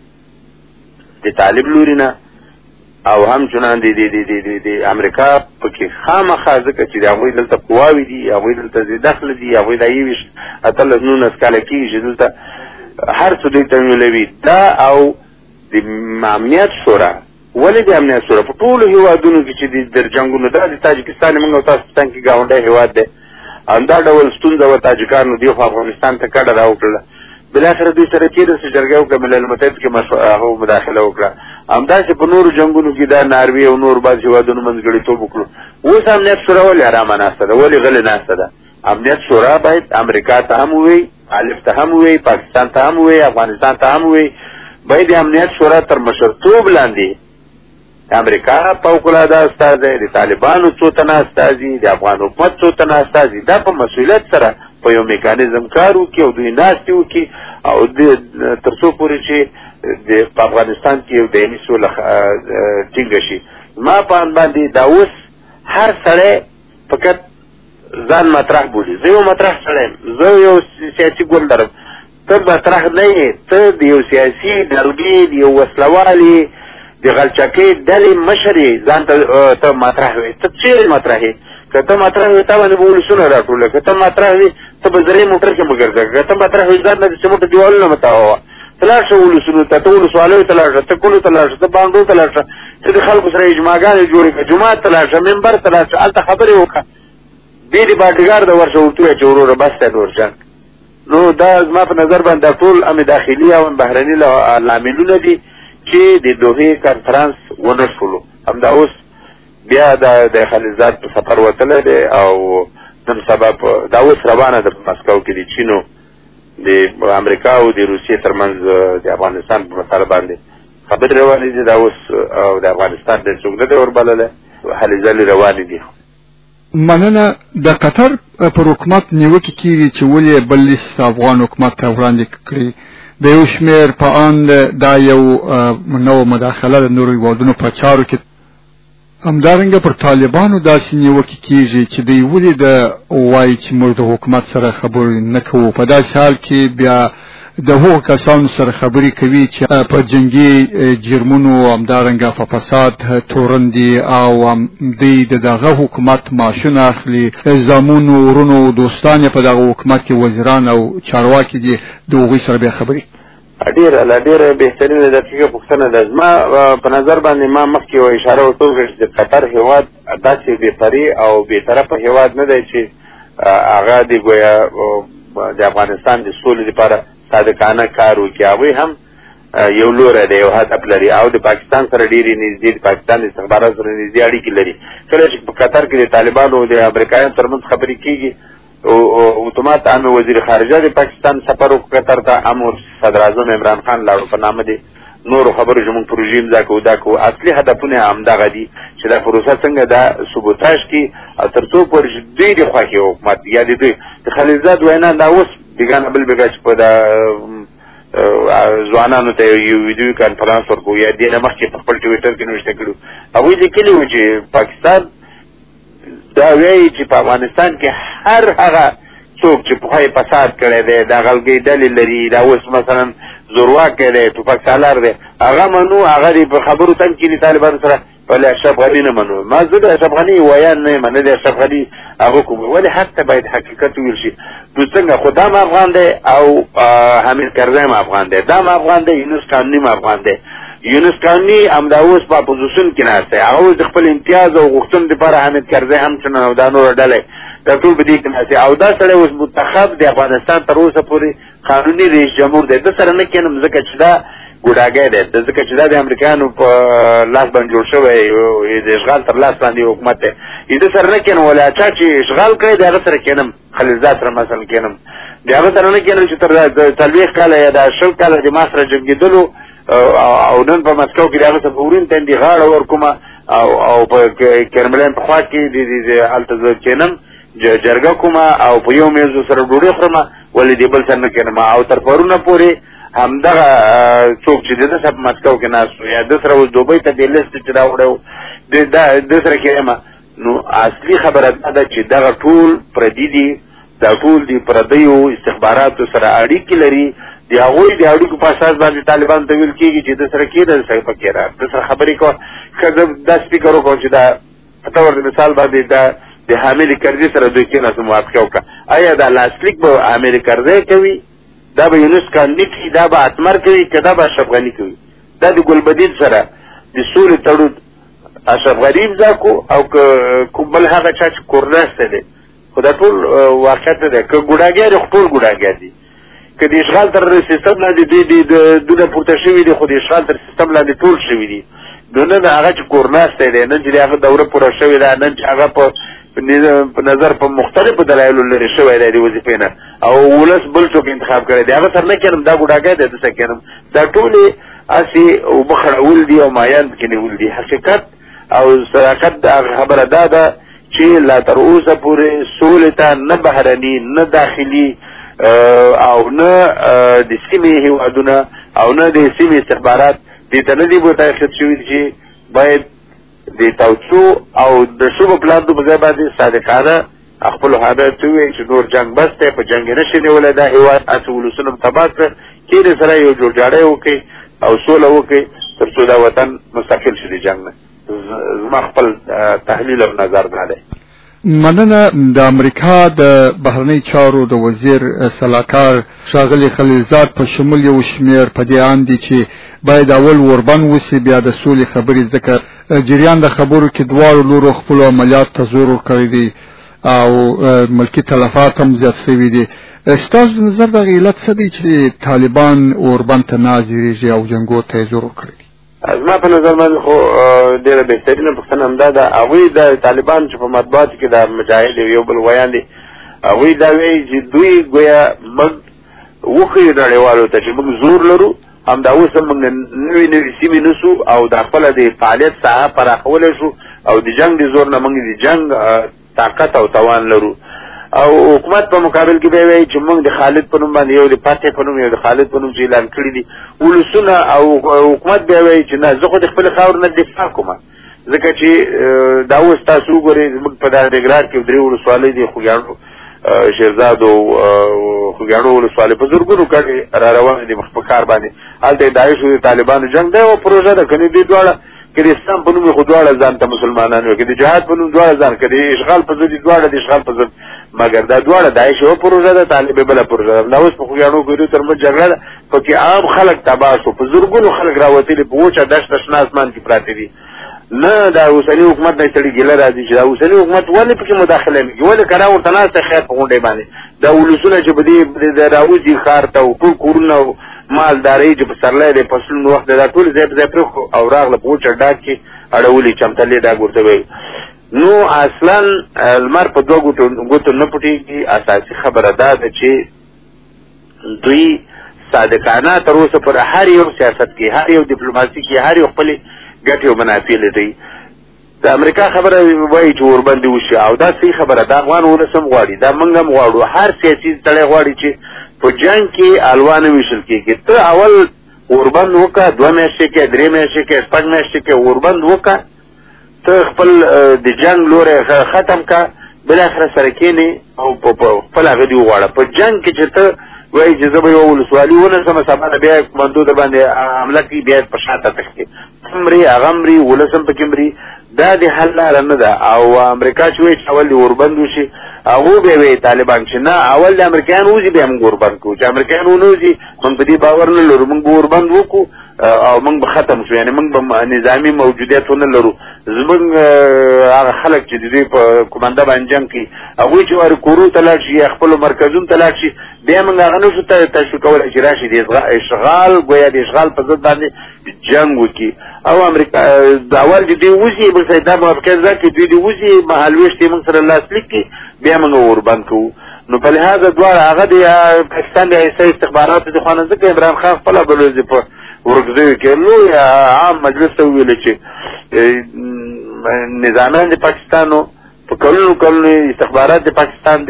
د طالب لوري نه او هم چنان د د امریکا پکې خامخا ځکه چې د هغوی دلته قواوې دي هغوی دلته ځي دخل دي هغوی دا یویشت اتلس نولس کاله کېږي چې دلته هر څه دوی ته ویلوي دا او د امنیت شورا ولې د امنیت شورا په ټولو هېوادونو کې چې د جنګونو دا د تاجکستان موږ او تاسو کې ګاونډی هېواد دی همدا ډول ستونزه وه تاجکانو دې خو افغانستان ته کډه راوکړله بالاخره دوی سره تېره سه جرګه وکړه ملل متحد کې هغه مداخله وکړه همداسې په نورو جنګونو کې دا ناروې او نور بعض هېوادونو منځګړیتوب وکړو اوس امنیت شورا ولې ارامه ناسته ده ولې غلې ناسته ده امنیت شورا باید امریکا ته هم ووایي الف ته هم ووایي پاکستان ته هم ووایي افغانستان ته هم ووایي باید د امنیت شورا تر مشرتوب لاندې د امریکا فوقالعاده استازی د طالبانو څو تنه استازي د افغان حکومت څو تنه استازي دا په مسؤلیت سره په یو میکانیزم کار وکړي او دوی ناستې وکړي او تر څو پورې چې په افغانستان کې یو دایمي سوله ټینګه شي. زما په اند باندې دا اوس هر سړی فقط ځان مطرح بولي زه یو مطرح سړی یم زه یو سیاسي ګوند لرم ته مطرح نه یې ته د یو سیاسي ډلګې د یو وسلوالې د غلچکې ډلې مشر یې ځان ته مطرح وې ته چیرې مطرح یې که ته مطرح وې تا باندې به ولسونه راټوله که ته مطرح وې ته به زرې موټر کې مه ګرځه که ته مطرح وې ځان نه د سموټو دیوالونه مه تاووه ته لاړ شه ولسونو ته ته ولسوالیو ته لاړ شه ته کلو ته لاړ شه ته بانډو ته لاړ شه ته د خلکو سره اجماعګانې جوړې کړه جومات ته لاړ شه ممبر ته لاړ شه هلته خبرې وکړه دې د باډیګار د ورشه ورته ووایه چې وروره بس دی نورجان. نو دا زما په نظر باندې دا ټول هم داخلي او هم بهرني لاملونه دي چې د دوحې کنفرانس ونه شولو. همدا اوس بیا د خلیلزاد په سفر وتلی دی او نن سبا دا اوس روانه ده په مسکو کې د چینو د امریکا او د روسیې ترمنځ د افغانستان په مسله باندې خبرې روانې دي. دا اوس د افغانستان ډېر څوک نه دی وربللی هلې ځلې روانې دي. مننه. د قطر پر حکومت نیوکې کېږي چې ولې بل لیست افغان حکومت ته وړاندې کړي د یو شمېر په اند دا یو نوه مداخله د نورو هېوادونو په چارو کې همدارنګه پر طالبانو داسې نیوکې کېږي چې دوی ولې د وایي چې موږ د حکومت سره خبرې نه کوو په داسې حال کې بیا د هغو کسانو سره خبرې کوي چې په جنګي جرمونو همدارنګه په فساد تورن دي او دوی د دغه حکومت معاشونه اخلي زامونو ورونو دوستان په دغه حکومت کې وزیران او چارواکي دي د هغوی سره بیا خبرې ډېره لا ډېره بهترینه دقیقه پوښتنه ده. زما په نظر باندې ما مخکې یوه اشاره ورته وکړه چې د قطر هېواد داسې بېپري او بېطرفه هېواد نه دی چې هغه د ګویا د افغانستان د سولې لپاره صادقانه کار وکړي. هغوی هم یو لوری دی، یو هدف لري او د پاکستان سره ډېرې نږدې د پاکستان استخبارات سره نږدې اړیکې لري. کله چې په قطر کې د طالبانو او د امریکایانو ترمنځ خبرې کېږي، اتومات عام وزیر خارجه د پاکستان سفر وکړ قطر ته، امر صدر اعظم عمران خان لاړو په نامه دی نورو خبرو زموږ پروژې امضا کوو دا کوو. اصلي هدفونه همدغه دي چې دا پروسه څنګه دا سبوتاژ کړي او تر څو پورې چې دوی د خوښې حکومت یا د دوی د خلیلزاد وینا دا اوس بېګانه بل بېګا چې په دا ځوانانو ته یو ویډیو کانفرانس ورکوو یا دې نه مخکې په خپل ټویټر کې نوشته کړو، هغوی لیکلي وو چې پاکستان دا وایي چې په افغانستان کې هر هغه څوک چې پخوا یې فساد کړی دی، دا غلګۍ ډلې لري، دا اوس مثلا زورواکی دی، ټوپک سالار دی، هغه منو، هغه دې په خبرو تنګ کړي طالبانو سره، ولې اشرف غني نه منو. ما زه د اشرف غني ویان نه یم، نه د اشرف غني هغه کوم، ولې حق ته باید حقیقت وویل شي. نو څنګه خو دا هم افغان دی او حمید کرزی هم افغان دی، دا هم افغان دی، یونس قانوني هم افغان دی. یونس قانوني همدا اوس په اپوزیشن کې ناست دی، هغه اوس د خپل امتیاز او غوښتنو دپاره حمید کرزی هم څه او دا نوره ډله دا ټول په دې کې ناست او دا سړی اوس منتخب د افغانستان تر اوسه پورې قانوني رئیس جمهور دی. د سره نه کښېنم ځکه چې دا ګوډاګی دی، ځکه چې دا د امریکایانو په لاس باندې جوړ شوی د اشغال تر لاس باندې حکومت دی. د سره نه کښېنم، ولې چا چې اشغال کړی د هغه سره کښېنم، خلیلزاد سره مثلا کښېنم، د هغه سره نه کښېنم چې تر څلوېښت کاله یا د شل کاله د ما سره جنګېدلو او نن په مسکو کې د هغه څه په ورین تندې غاړه ورکومه او په کرملین په خوا کې هلته زه کښېنم جرګه کومه او په یو میز سره ډوډۍ خورمه، ولې دې بل سره نه کښېنم. او تر پرونه پورې همدغه څوک چې د ده سره په مسکو کې ناست و یا د سره اوس دوبۍ ته دې لیست چې راوړی و د سره کښېنم. نو اصلي خبره دا ده چې دغه ټول پردي دي، دا ټول د پردیو استخباراتو سره اړیکې لري، د هغوی د اړیکو په اساس باندې طالبانو ته ویل کېږي چې د سره کښېنه، د سره پکې را د سره خبرې کوه. ښه زه داسې فکر وکړم چې دا په طور د مثال باندې دا د حامد کرزي سره دوی کېناست موافقه وکړه. آیا دا لاسلیک به حامد کرزی کوي، دا به یونس قانوني کوي، دا به اتمر کوي، که دا به اشرف غني کوي؟ دا د ګلبدین سره د سولې تړون اشرف غني امضا کو او که کوم بل هغه چا چې کورناسته دی، خو دا ټول واقعیت نه دی. که ګوډاګیان دي خو ټول ګوډاګیان دي، که د اشغال تر سیستم لاندې دوی دونه پورته شوي دي، خو د اشغال تر سیستم لاندې ټول شوي دي. نو نن هغه چې کورناستی دی، نن چې د هغه دوره پوره شوې ده، نن چې هغه په په نظر په مختلفو دلایلو لرې شوی دی د وظیفې نه او ولس بل څوک انتخاب کړی دی، هغه سره نه کښېنم، دا ګوډاګی دی، دسه کښېنم. دا ټولې هسې اوبه خړول دي او مایان پکې نیول دي. حقیقت او صداقت د هغه خبره دا ده چې لا تر اوسه پورې سولې ته نه بهرني نه داخلي او نه د سیمې هېوادونه او نه د سیمې استخبارات دې ته نه دي متعهد شوي چې باید د توسو او د شوبه پلانو په ځای باندې صادقانه خپلو حالاتو ووایي چې نور جنګ بس دی، په جنګ یې نشي نیولی دا هېواد، هسې ولسونه هم تباه کړه. کینې سره یو جوړجاړی وکړئ او سوله وکړئ تر څو دا وطن مستقل شي د جنګ نه. زما خپل تحلیل او نظر دا دی. مننه. د امریکا د بهرنی چارو د وزیر سلاکار ښاغلي خلیلزاد په شمول یو شمېر په دې اند دي چې باید اول وربند وسي بیا د سولې خبرې، ځکه جریان د خبرو کې دواړو لورو خپلو عملیات ته زور ورکړی دی او ملکي تلفات هم زیات شوي دي. ستاسو د نظر دغه علت څه دی چې طالبان اوربند ته نه حاضرېږي او جنګو ته یې زور ورکړی دی؟ زما په نظر باندې خو ډېره بهترینه پوښتنه همدا ده. هغوی د طالبان چې په مطبوعاتو کې د مجاهد یو بل ویان دي، هغوی دا وایي چې دوی ګویا موږ وښیو نړیوالو ته چې موږ زور لرو، همدا اوس هم موږ نوې نوې سیمې نیسو او دا خپله د فعالیت ساحه پراخولی شو او د جنګ د زور نه موږ د جنګ طاقت او توان لرو. او حکومت په مقابل کې به وایي چې موږ د خالد په نوم باندې یو د فتح په نوم یو د خالد په نوم چې اعلان کړي دي ولسونه، او حکومت به وایي چې نه زه خو د خپلې خاورې نه دفاع کوم، ځکه چې دا اوس تاسو وګورئ زموږ په دا نګرهار کې درې ولسوالۍ دي، خوږیاڼو، شیرزاد او خوږیاڼو ولسوالۍ په زرګونو کډې را روانې دي مخ په کار باندې. هلته د داعش او د طالبانو جنګ دی او پروژه ده، که نه دې دواړه که د اسلام په نوم یې خو دواړه ځان ته مسلمانان وي، که د جهاد په نوم دواړه ځان، که د اشغال په ضد دواړه د اشغال په ضد، مګر دا دواړه داعش یوه پروژه ده، طالب یې بله پروژه ده. دا اوس په خوږیاڼو کې دوی ترمنځ جګړه ده، پکې عام خلک تباه شو، په زرګونو خلک راوتلي په وچه دشته شنه اسمان کې پراته دي. نه دا اوسني حکومت نه سړي ګیله راځي چې دا اوسني حکومت ولې پکې مداخله نه کوي، ولې کله ورته ناسته خیر په غونډۍ باندې دا ولسونه چې په دې راوځي ښار ته او ټول کورونه مالداري چې په سرلای د فصلونو وخت دا ټول ځای په ځای پرېښو او راغله په وچه ډاګ کې اړولي چمتلې ډاګ ورته وایي. نو اصلا لمر په دوه ګوتو ګوتو نه پټېږي. اساسي خبره دا ده چې دوی صادقانه تر اوسه پر هر یو سیاست کې، هر یو ډیپلوماسي کې، هر یو خپلې ګټې او منافع لري. د امریکا خبره وایي چې ورباندې وشي او دا صحیح خبره ده. افغان ولس هم غواړي، دا موږ هم غواړو، هر سیاسي سړی غواړي چې په جنګ کې الوانه ویشل کېږي. ته اول وربند وکړه، دوه میاشتې کې، درې میاشتې کې، شپږ میاشتې کې وربند وکړه، ته خپل د جنګ لوری ختم که، بالاخره سره کښېنې او په خپل هغه دې وغواړه. په جنګ کې چې ته وایي چې زه به یوه ولسوالي ونیسم، سبا نه بیا کمانډو در باندې حمله کوي، بیا په شاته تښتې، ته مرې هغه مري، ولس هم پکې مري. دا د حل لاره نه ده. او امریکا چې وایي چې اول دې وربند وشي، هغو بیا وایي طالبان چې نه اول د امریکایان وځي بیا موږ وربند کوو. چې امریکایان ونه وځي موږ په دې باور نه لرو، موږ به وربند وکړو او موږ به ختم شو، یعنې موږ به نظامي موجودیت ونه لرو. زموږ هغه خلک چې د دوی په کومنده باندې جنګ کوي هغوی چې وارې کورو ته لاړ شي یا خپلو مرکزونو ته لاړ شي، بیا موږ هغه نه شو تشویق کولی چې راشي د اشغال ګویا د اشغال په ضد باندې جنګ وکړي. او امریکا د اول چې دوی وځي بل سړی دا موافقت ده چې دوی دې وځي مهالوېش یې موږ سره لاسلیک کړي، بیا موږ وربند کوو. نو په لحاظه دواړه هغه د پاکستان د ایسا استخباراتو د خوا نه ځکه عمران خان خپله بلوځي په ورکزیو کې لوی عام مجلس ته وویل چې نظامیان د پاکستانو په کلونو کلونو استخبارات د پاکستان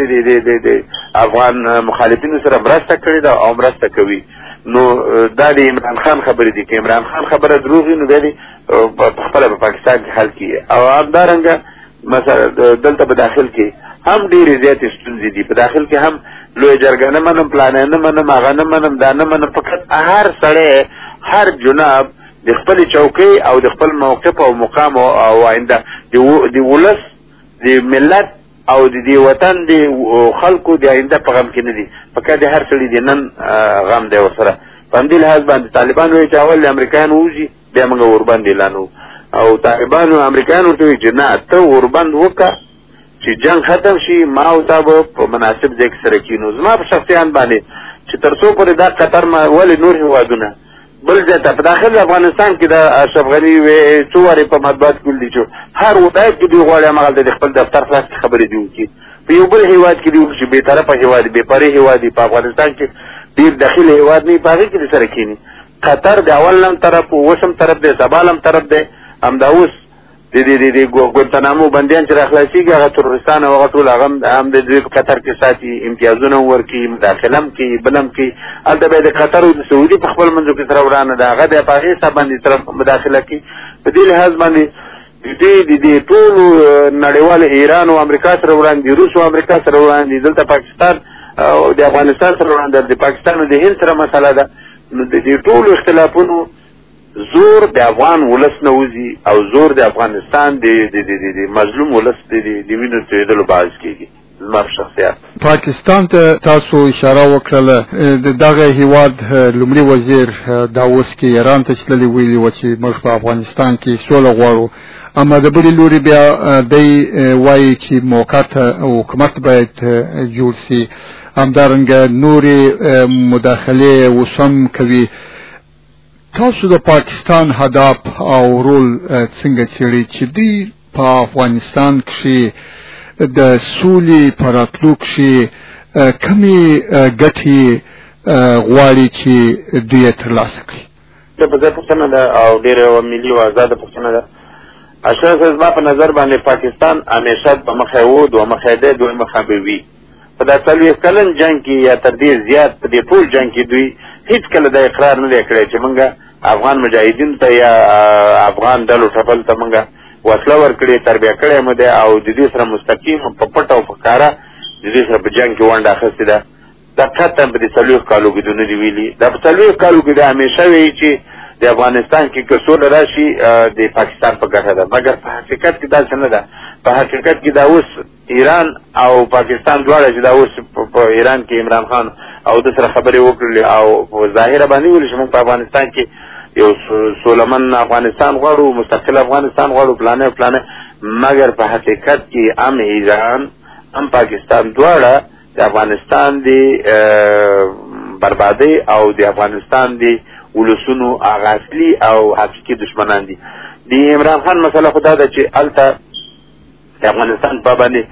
د افغان مخالفینو سره مرسته کړې ده او مرسته کوي. نو دا د عمران خان خبرې دي. که عمران خان خبره دروغ وي نو بیا دې په خپله په پاکستان کې حل کړي. او همدارنګه مثلا دلته په داخل کې هم ډېرې زیاتې ستونزې دي. په داخل کې هم لویه جرګه نه منم، پلانه نه منم، هغه نه منم، دا نه منم. فقط هر سړی هر جناب د خپل چوکۍ او د خپل موقف او مقام او آینده د ولس د ملت او د دې وطن د خلکو د آینده په غم کې نه دي. فقط د هر سړي د نن غم دی ورسره. په همدې لحاظ باندې طالبان وایي چې اول د امریکایان ووځي بیا موږ وربند اعلانوو. او طالبانو امریکایان ورته وایي چې نه ته وربند وکړه چې جنګ ختم شي، ما او تا به په مناسب ځای کې سره کښېنو. زما په شخصیان باندې چې تر څو پورې دا قطر ولې نور هېوادونه بل ځای ته په داخل افغانستان کې د اشرف غني څو وارې په مطبوعات کې ولیدل چې هر ولایت کې دوی غواړي همغلته د خپل دفتر خلاص کې خبرې دي وکړي. په یو بل هېواد کې دي وکړي، بې طرفه هېواد بې پرې هېواد دي. په افغانستان کې ډېر داخل هېواد نه وي، په هغې کې د سره کښېني. قطر د اول هم طرف، اوس هم طرف دی، سبال هم طرف دی. همدا اوس د دې د ګوانتانامو بندیان چې راخلاصېږي هغه تروریستان او هغه ټول هغه هم د دوی په قطر کې ساتي، امتیازونه هم ورکوي، مداخله هم کوي، بل هم کوي. هلته به د قطر او د سعودي په خپل منځو کې سره ورانه ده، هغه د په هغې حساب باندې طرف مداخله کوي. په دې لحاظ باندې د دې ټولو نړیوال ایران او امریکا سره وړاندې، روس او امریکا سره وړاندې، دلته پاکستان او د افغانستان سره وړاندې، د پاکستان او د هند سره مسله ده. نو د دې ټولو اختلافونو زور د افغان ولس نه وځي او زور د افغانستان د مظلوم ولس د وینو تویېدلو باعث کېږي. زما په شخصیت پاکستان ته تاسو اشاره وکړله. د دغه هیواد لومړي وزیر دا اوس کې ایران ته تللی ویلي وه چې موږ په افغانستان کې سوله غواړو، اما د بلې لوري بیا دی وایي چې موقت حکومت باید جوړ سي. همدارنګه نورې مداخلې اوس هم کوي. تاسو د پاکستان هدف او رول څنګه څېړئ چې دوی په افغانستان کښې د سولې په راتلو کښې کومې ګټې غواړي چې دوی یې ترلاسه کړي؟ دا په ځای پوښتنه ده او ډېره یوه ملي او ازاده پوښتنه ده. اشرف زما په نظر باندې پاکستان همیشه په مخې و، دوه مخې دی، دوی مخه به وي. په دا څلوېښت کلن جنګ کې یا تر ډېر زیات په دې ټول جنګ کې دوی هیڅ کله دا اقرار نه دی کړی چې موږ افغان مجاهدین ته یا افغان ډلو ټپل ته موږ وسله ورکړې، تربیه کړی مو دی او د دوی سره مستقیم په پټه او په ښکاره د دوی سره په جنګ کې ونډه اخیستې ده. دا قطعا په دې څلوېښت کالو کې دوی نه دي ویلي. دا په څلوېښت کالو کې دا همیشه وایي چې د افغانستان کې که سوله راشي د پاکستان په ګټه ده، مګر په حقیقت کې داسې نه ده. په حقیقت کې دا اوس ایران او پاکستان دواړه چې دا اوس په ایران کې عمران خان او د سره خبرې وکړلې او په ظاهره باندې ویل چې موږ په افغانستان کې یو سولمن افغانستان غواړو، مستقل افغانستان غواړو، پلانه پلانه، مګر په حقیقت کې هم ایران هم پاکستان دواړه د افغانستان د بربادي او د افغانستان دی ولسونو هغه اصلي او حقیقي دشمنان دي. د عمران خان مسله خدا ده چې الته د افغانستان په باندې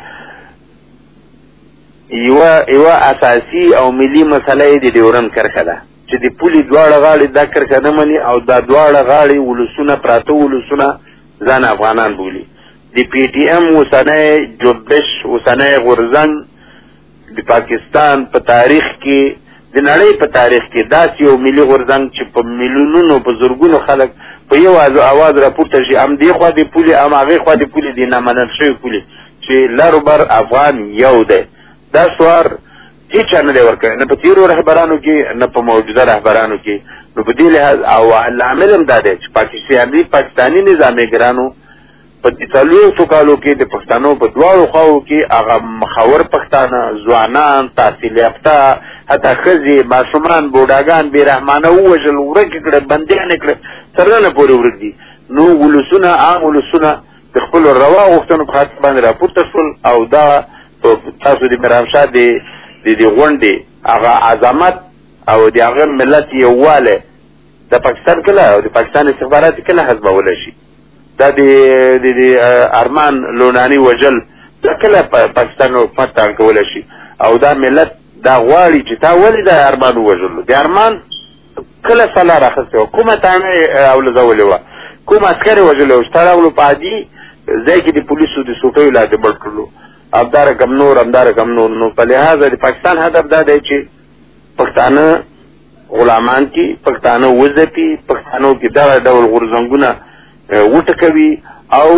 یو یو اساسي او ملي مسله د ډیورن کرښه ده چې د پولي دواړه غاړي دا کرښه نه مني او دا دواړه غاړي ولسونه پراته ولسونه ځان افغانان بولي. د پی ټی ایم اوسنی جوبش اوسنی غورزنګ د پاکستان په تاریخ کې د نړۍ په تاریخ کې داسې یو ملي غورځنګ چې په میلیونونو په زرګونو خلک په یو اواز راپورته شي هم دې خوا د پولې هم هغې خوا د پولې د نامنل شوي پولې چې لر افغان یو دی. دا شعار هیچا نه دی ورکړی نه په تېرو رهبرانو کې نه په موجوده رهبرانو کې. نو په دې لحاظ او لامل هم دا دی چې پاکستاني پاکستاني نظامګرانو په دې څلوېښتو کالو کې د پښتنو په دواړو خواو کې هغه مخور پښتانه ځوانان تحصیل یافته حتی ښځې ماشومان بوډاګان بېرحمانه ووژل ورک یې کړه بندیان یې کړه تر ننه پورې ورک دي. نو ولسونه عام ولسونه د خپلو روا غوښتنو په خاطر باندې راپورته شول او دا تاسو د میرامشاه د د غونډې هغه عظمت او د هغه ملت یووالی د پاکستان کله او د پاکستان استخبارات کله حذفولی شي. دا د د ارمان لوناني وجل دا کله پاکستان حکومت ته کولی شي او دا ملت دا غواړي چې تا ولې د ارمان ووژلو. د ارمان کله سلا راخستې وه کومه تاڼه اولزولې وه کوم عسکر یې وژلی و چې تا راغلو په عادي ځای کې د پولیسو د سوټیو لاندې بړ کړلو همدارقم نور همدارقم نور. نو په لحاظه د پاکستان هدف دا دی چې پښتانه غلامان کې پښتانه وځپي پښتانو کې دغه ډول غورځنګونه وټکوي او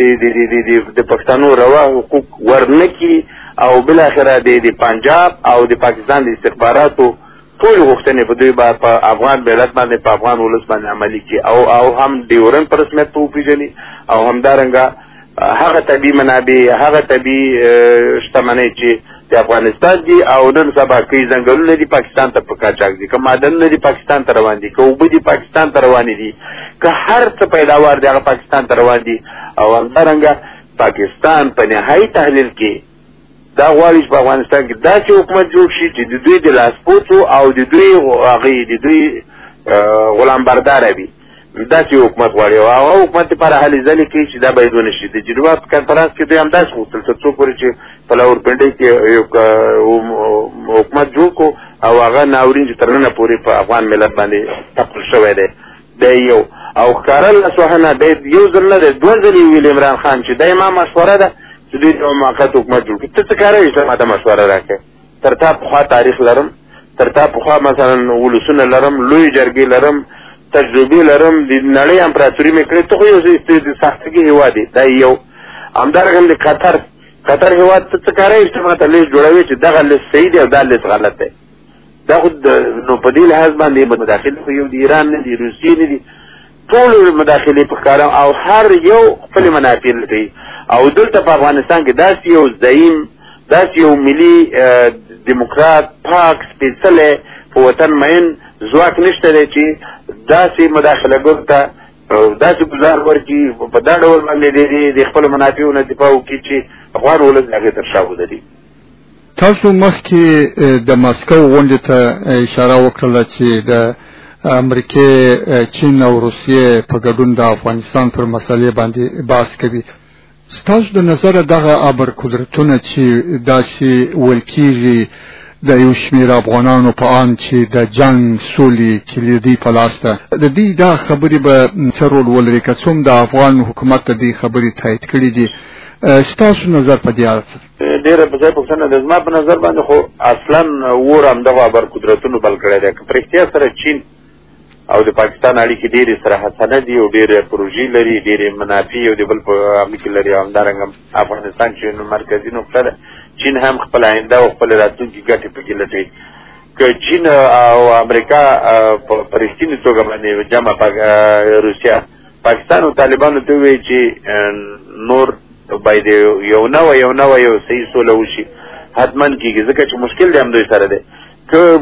د پښتنو روا حقوق ورنکي او بالاخره د پنجاب او د پاکستان د استخباراتو ټول غوښتنې په دوی باندې په افغان ملت باندې په افغان ولس باندې عملي کړي او او هم ډیورن په رسمیت په وپېژني او همدارنګه هغه طبیعي منابع هغه طبیعي شتمنۍ چې د افغانستان دي او نن سبا کوي ځنګلونه دي پاکستان ته په قاچاق دي که معدنونه دي پاکستان ته روان دي که اوبه دي پاکستان ته روانې دي که هر څه پیداوار دی هغه پاکستان ته روان دي او همدارنګه پاکستان په نهایي تحلیل کې دا غواړي چې په افغانستان کې داسې حکومت جوړ شي چې د دوی د لاسپوڅو او د دوی هغې د دوی غلام برداره وي. داسې حکومت غواړي او هغه حکومت لپاره هلې ځلې کوي چې دا باید ونه شي. د جنوب په کنفرانس کې دوی همداسې غوښتل تر څو پورې چې په لاورپنډۍ کې یو حکومت جوړ کړو او هغه ناورین چې تر ننه پورې په افغان ملت باندې تپل شوی دی. دی یو او ښکاره لاسوهنه دی یو ځل نه دی دوه ځلې ویل عمران خان چې دا ما مشوره ده چې دوی ته موقت حکومت جوړ کړي. ته څه کاروې چې ما ته مشوره راکړې؟ تر تا پخوا تاریخ لرم تر تا پخوا مثلا ولسونه لرم لوی جرګې لرم تجربې لرم د نړۍ امپراتوري مې کړې. ته خو یو د ساختګي هېواد دی. دا یو همدارنګه د قطر قطر هېواد ته څه کاروې چې ما ته لیست جوړوي چې دغه لیست صحیح دی او دا لیست غلط دی. دا خو نو په دې لحاظ باندې مداخلې خو یو د ایران نه دي روسیې نه دي ټول مداخلې په ښکاره او هر یو خپلې منافع لټوي او دلته په افغانستان کې داسې یو زعیم داسې یو ملي دیموکرات پاک سپېڅلی په وطن مین ځواک نشته دی چې داسې مداخله ګر ته داسې ګزار ورکړي په دا ډول باندې د خپلو منافعو نه دفاع وکړي چې افغان ولس د هغې تر شا ودرېږي. تاسو مخکې د مسکو غونډې ته اشاره وکړله چې د امریکې چین او روسیې په ګډون د افغانستان پر مسلې باندې بحث کوي. ستاسو د نظره دغه ابر قدرتونه چې داسې ویل کېږي د یو شمېر افغانانو په اند چې د جنګ سولې کلیدي په لاس ده د دې دا خبرې به څه رول ولري که څوم د افغان حکومت د دې خبرې تایید کړي دي؟ ستاسو نظر په دې اړه ډېره په ځای پوښتنه ده. زما په نظر باندې خو اصلا اور همدغو ابر قدرتونو بل کړی دی. که په رښتیا سره چین او د پاکستان اړیکې ډېرې سره حسنه دي او ډېرې پروژې لري ډېرې منافع او د بل په هغې کې لري او همدارنګه افغانستان چې مرکزي نقطه ده چین هم خپل آینده او خپل راتلونکي ګټې پکې لټوي. که چین او امریکا په رښتینې توګه باندې جمع روسیه پاکستان او طالبانو ته ووایي چې نور باید یو نوی یو نوی یو صحیح سوله وشي حتما کېږي ځکه چې مشکل دی هم دوی سره دی. که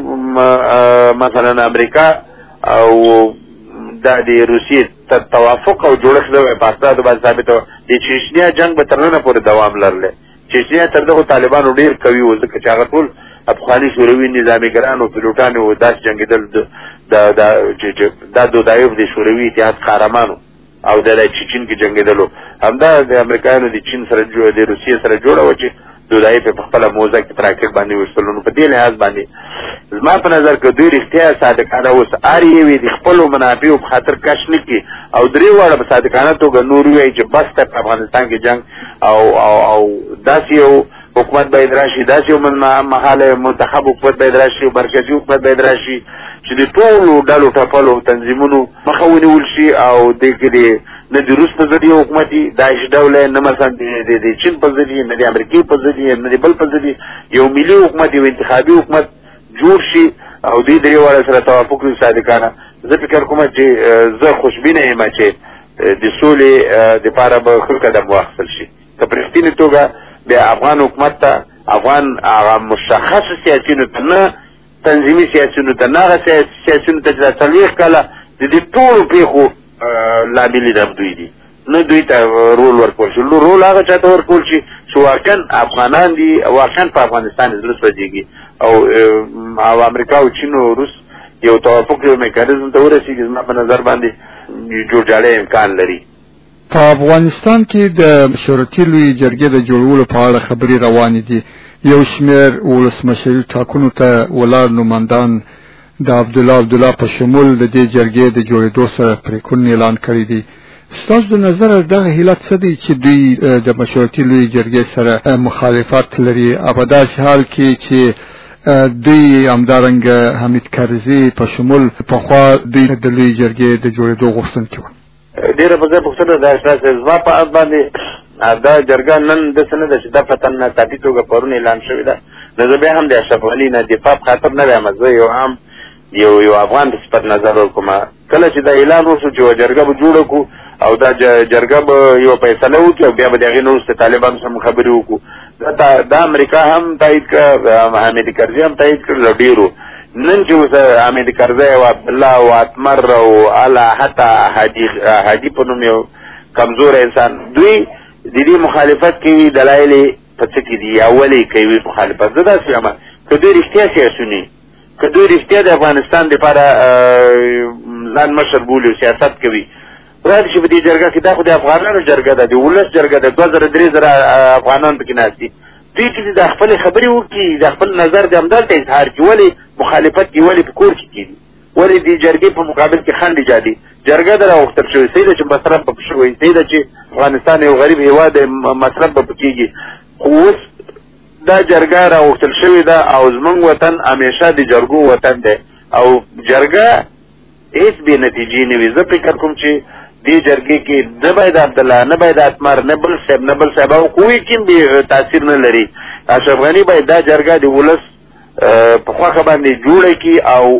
مثلا امریکا او دا د روسیې توافق او جوړښت د په اساساتو باندې ثابت و د چچنیا جنګ به تر ننه پورې دوام لرلی. چچنیا تر دغو طالبانو ډېر قوي و ځکه چې هغه ټول افغاني شوروي نظامګران او پیلوټان او داس جنگیدل د د د دودایف د شوروي اتحاد قهرمانو او د چین کې جنگیدلو همدا د امریکایانو د چین سره جوړ د روسیې سره جوړه و چې دودایف په خپل موزه کې پراکټ باندې وشتلونو په دې لحاظ باندې زما په نظر کې دوی رښتیا صادقانه اوس اړ وي د خپل منافعو په خاطر کش نه کی او درې واړه په صادقانه توګه نور وي چې بس ته افغانستان کې جنگ او او او داسې یو حکومت باید راشي داسې یو محاله منتخب حکومت باید راشي مرکزي حکومت باید راشي چې د ټولو ډلو ټپلو تنظیمونو مخه ونیول شي او د کې نه د روس په ذریعه حکومتي داعش ډوله نه مثلا د چین په ذریعه نه د امریکای په ذریعه نه د بل په ذریعه یو ملي حکومت یو انتخابي حکومت جوړ شي او دې درې واړه سره توافق وي صادقانه. زه فکر کوم چې زه خوشبینه یم چې د سولې د لپاره به ښه قدم واخیستل شي که په رښتینې توګه د افغان حکومت ته افغان هغه مشخص سیاسیونو ته نه تنظیمي سیاسیونو ته نه هغه سیاسیونو ته چې دا څلوېښت کاله د دې ټولو پېښو لاملې د دوی دي نه دوی ته رول ورکول شي رول هغه چاته ورکول شي چې واقعا افغانان دي واقعا په افغانستان زړه سوځېږي او او امریکا او چین او روس یو توافق یو میکانیزم ته ورسېږي زما په نظر باندې جوړجاړی امکان لري. په افغانستان کې د مشورتي لویې جرګې د جوړولو په اړه خبرې روانې دي. یو شمېر ولسمشري ټاکنو ته ولاړ نوماندان د عبدالله عبدالله په شمول د دې جرګې د جوړېدو سره پرېکون اعلان کړی دی. ستاسو د نظر دغه علت څه دی چې دوی د مشورتي لویې جرګې سره مخالفت لري او په داسې حال کې چې دوی همدارنګه حمید کرزي په شمول پخوا دوی د لویې جرګې د جوړېدو غوښتونکي وو؟ ډېره په ځای پوښتنه دا شته زما په اړه باندې دا جرګه نن داسې نه ده چې دا په تناقضي توګه پرون اعلان شوې ده نو زه بیا هم د اشرف غني نه دفاع په خاطر نه وایم زه یو عام یو یو افغان په صفت نظر ورکوم کله چې دا اعلان وشو چې جرګه به جوړه کړو او دا جرګه به یو فیصله وکړي او بیا به د هغې نه وروسته طالبانو سره خبرې وکړو دا امریکا هم تایید کړه حامد کرزي هم تایید کړل ډېرو نن چې اوس حامد کرزي او عبدالله او اتمر او اعلی حتی هادي په نوم یو کمزور انسان دوی د دې مخالفت کوي دلایل په څه کې دي یا ولې کوي مخالفت زه داسې وایم که دوی رښتیا سیاسوني که دوی رښتیا د افغانستان دپاره ځان مشر بولي او سیاست کوي راځي چې په دې جرګه کې دا خو د افغانانو جرګه ده د ولس جرګه ده دوه زره درې زره افغانان پکې ناست دي دوی چې د خپلې خبرې وکړي د خپل نظر د همدلته اظهار کړي ولې مخالفت کوي ولې په کور کې کېږي ولې د جرګې په مقابل کې خنډ ایجادي جرګه ده راوختل شوې صحیح ده چې مصرف به شوی صحیح ده چې افغانستان یو غریب هېواد مصرف به پکېږي خو اوس دا جرګه راوختل شوې ده او زموږ وطن همیشه د جرګو وطن دی او جرګه هېڅ بې نتیجې نه وي زه فکر کوم چې دې جرګې کې نه باید عبدالله نه باید اتمر نه بل صاحب نه بل صاحب او کوی کې به تاثیر نه لري اشرف غني باید دا جرګه د ولس په خوښه باندې جوړه کړي او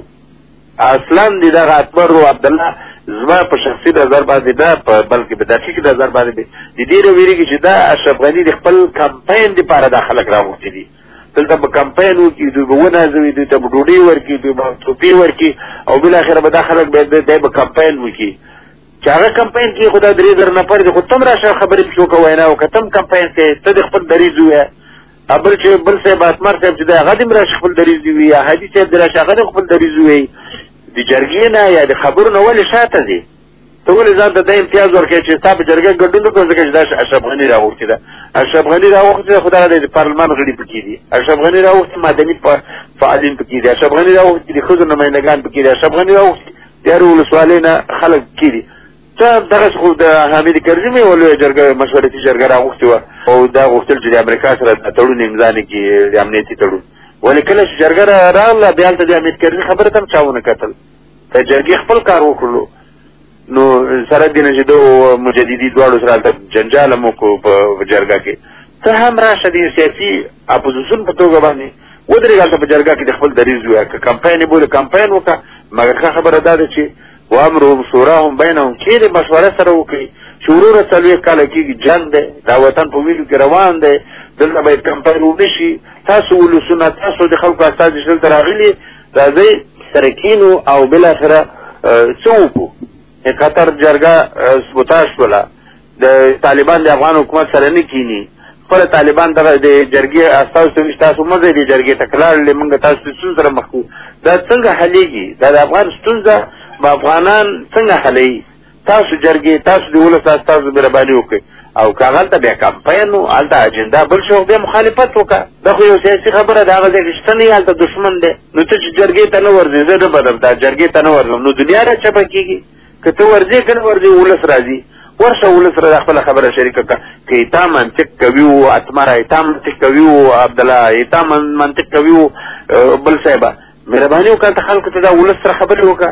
اصلا د دغه اتمر او عبدالله زما په شخصي نظر باندې نه بلکې په دقیق نظر باندې د دې نه ویرېږي چې دا اشرف غني د خپل کمپاین دپاره دا خلک راغوښتي دي دلته به کمپاین وکړي دوی به ونازوي دوی ته به ډوډۍ ورکړي دوی به توپې ورکړي او بالاخره به دا خلک دی به کمپاین وکړي چې هغه کمپاین کې خو دا درې زره نفر دي خو تم راشه خبرې پکې وکړه وینا وکړه تم کمپاین کې ته د خپل دریځ ووایه بل چې بل صاحب اتمر صاحب چې دی هغه دې هم راشي خپل دریځ ووایي یا هادي صاحب دې راشي هغه دې خپل دریځ ووایي د جرګې نه یا د خبرو نه ولې شاته ځي ته ولې ځان ته دا امتیاز ورکوې چې ستا په جرګه ګډون وکړو ځکه چې دا اشرف غني راغوښتې ده اشرف غني راغوښتې ده خو دغه د پارلمان غړي پکې دي اشرف غني راغوښتې مدني فعالین پکې دي اشرف غني راغوښتې د ښځو نمایندګان پکې دي اشرف غني راغوښتې د هرې ولسوالۍ نه خلک پکې دي ته دغسې خو د حامد کرزي مې یوه لویه جرګه مشورتي جرګه راغوښتې وه او دا غوښتل چې د امریکا سره تړون امضا نه کړي د امنیتي تړون ولې کله چې جرګه راغله بیا هلته د حامد کرزي خبره ته هم چا ونه کتل که جرګې خپل کار وکړلو نو سره دې نه چې د مجددي دواړو سره هلته جنجال هم وکړو په جرګه کې ته هم راشه د سیاسي اپوزیسون په توګه باندې ودرېږه هلته په جرګه کې د خپل دریځ ووایه که کمپاین یې بولې کمپاین وکړه مګر ښه خبره دا ده چې وامرهم شوراهم بینهم کې د مشوره سره وکړي چې وروره څلوېښت کاله کېږي جنګ دی دا وطن په وینو کې روان دی دلته باید کمپاین ونه شي تاسو ولسونه تاسو د خلکو استازي چې دلته راغلي راځئ سره کینو او بالاخره څه وکړو قطر جرګه سبوتاژ شوله د طالبان د افغان حکومت سره نه کیني خو خپل طالبان دغه د جرګې استاذ ته تاسو مزه دي جرګې ته کلاړلې موږ تاسو څه سره مخ دا څنګه حلېږي دا د افغان ستونزه ما افغانان څنګه حلې تاسو جرګې تاسو د ولس استاذ مهرباني وکړئ او کاغذ ته بیا کمپاین او الته اجنډا بل شو به مخالفت وکړه دا خو یو سیاسي خبره ده هغه د رښتینی الته دشمن دی نو ته چې جرګې ته نه ورځې زه نه بدل دا جرګې ته نه ورځم نو دنیا را چپه کېږي که ته ورځې که نه ورځې ولس راځي ورشه ولس را خپله خبره شریکه کړه که ایتا منطق کوي و اتمره ایتا منطق کوي و عبدالله ایتا منطق کوي و بل صاحبه مهرباني وکړه ته خلکو ته دا ولس سره خبرې وکړه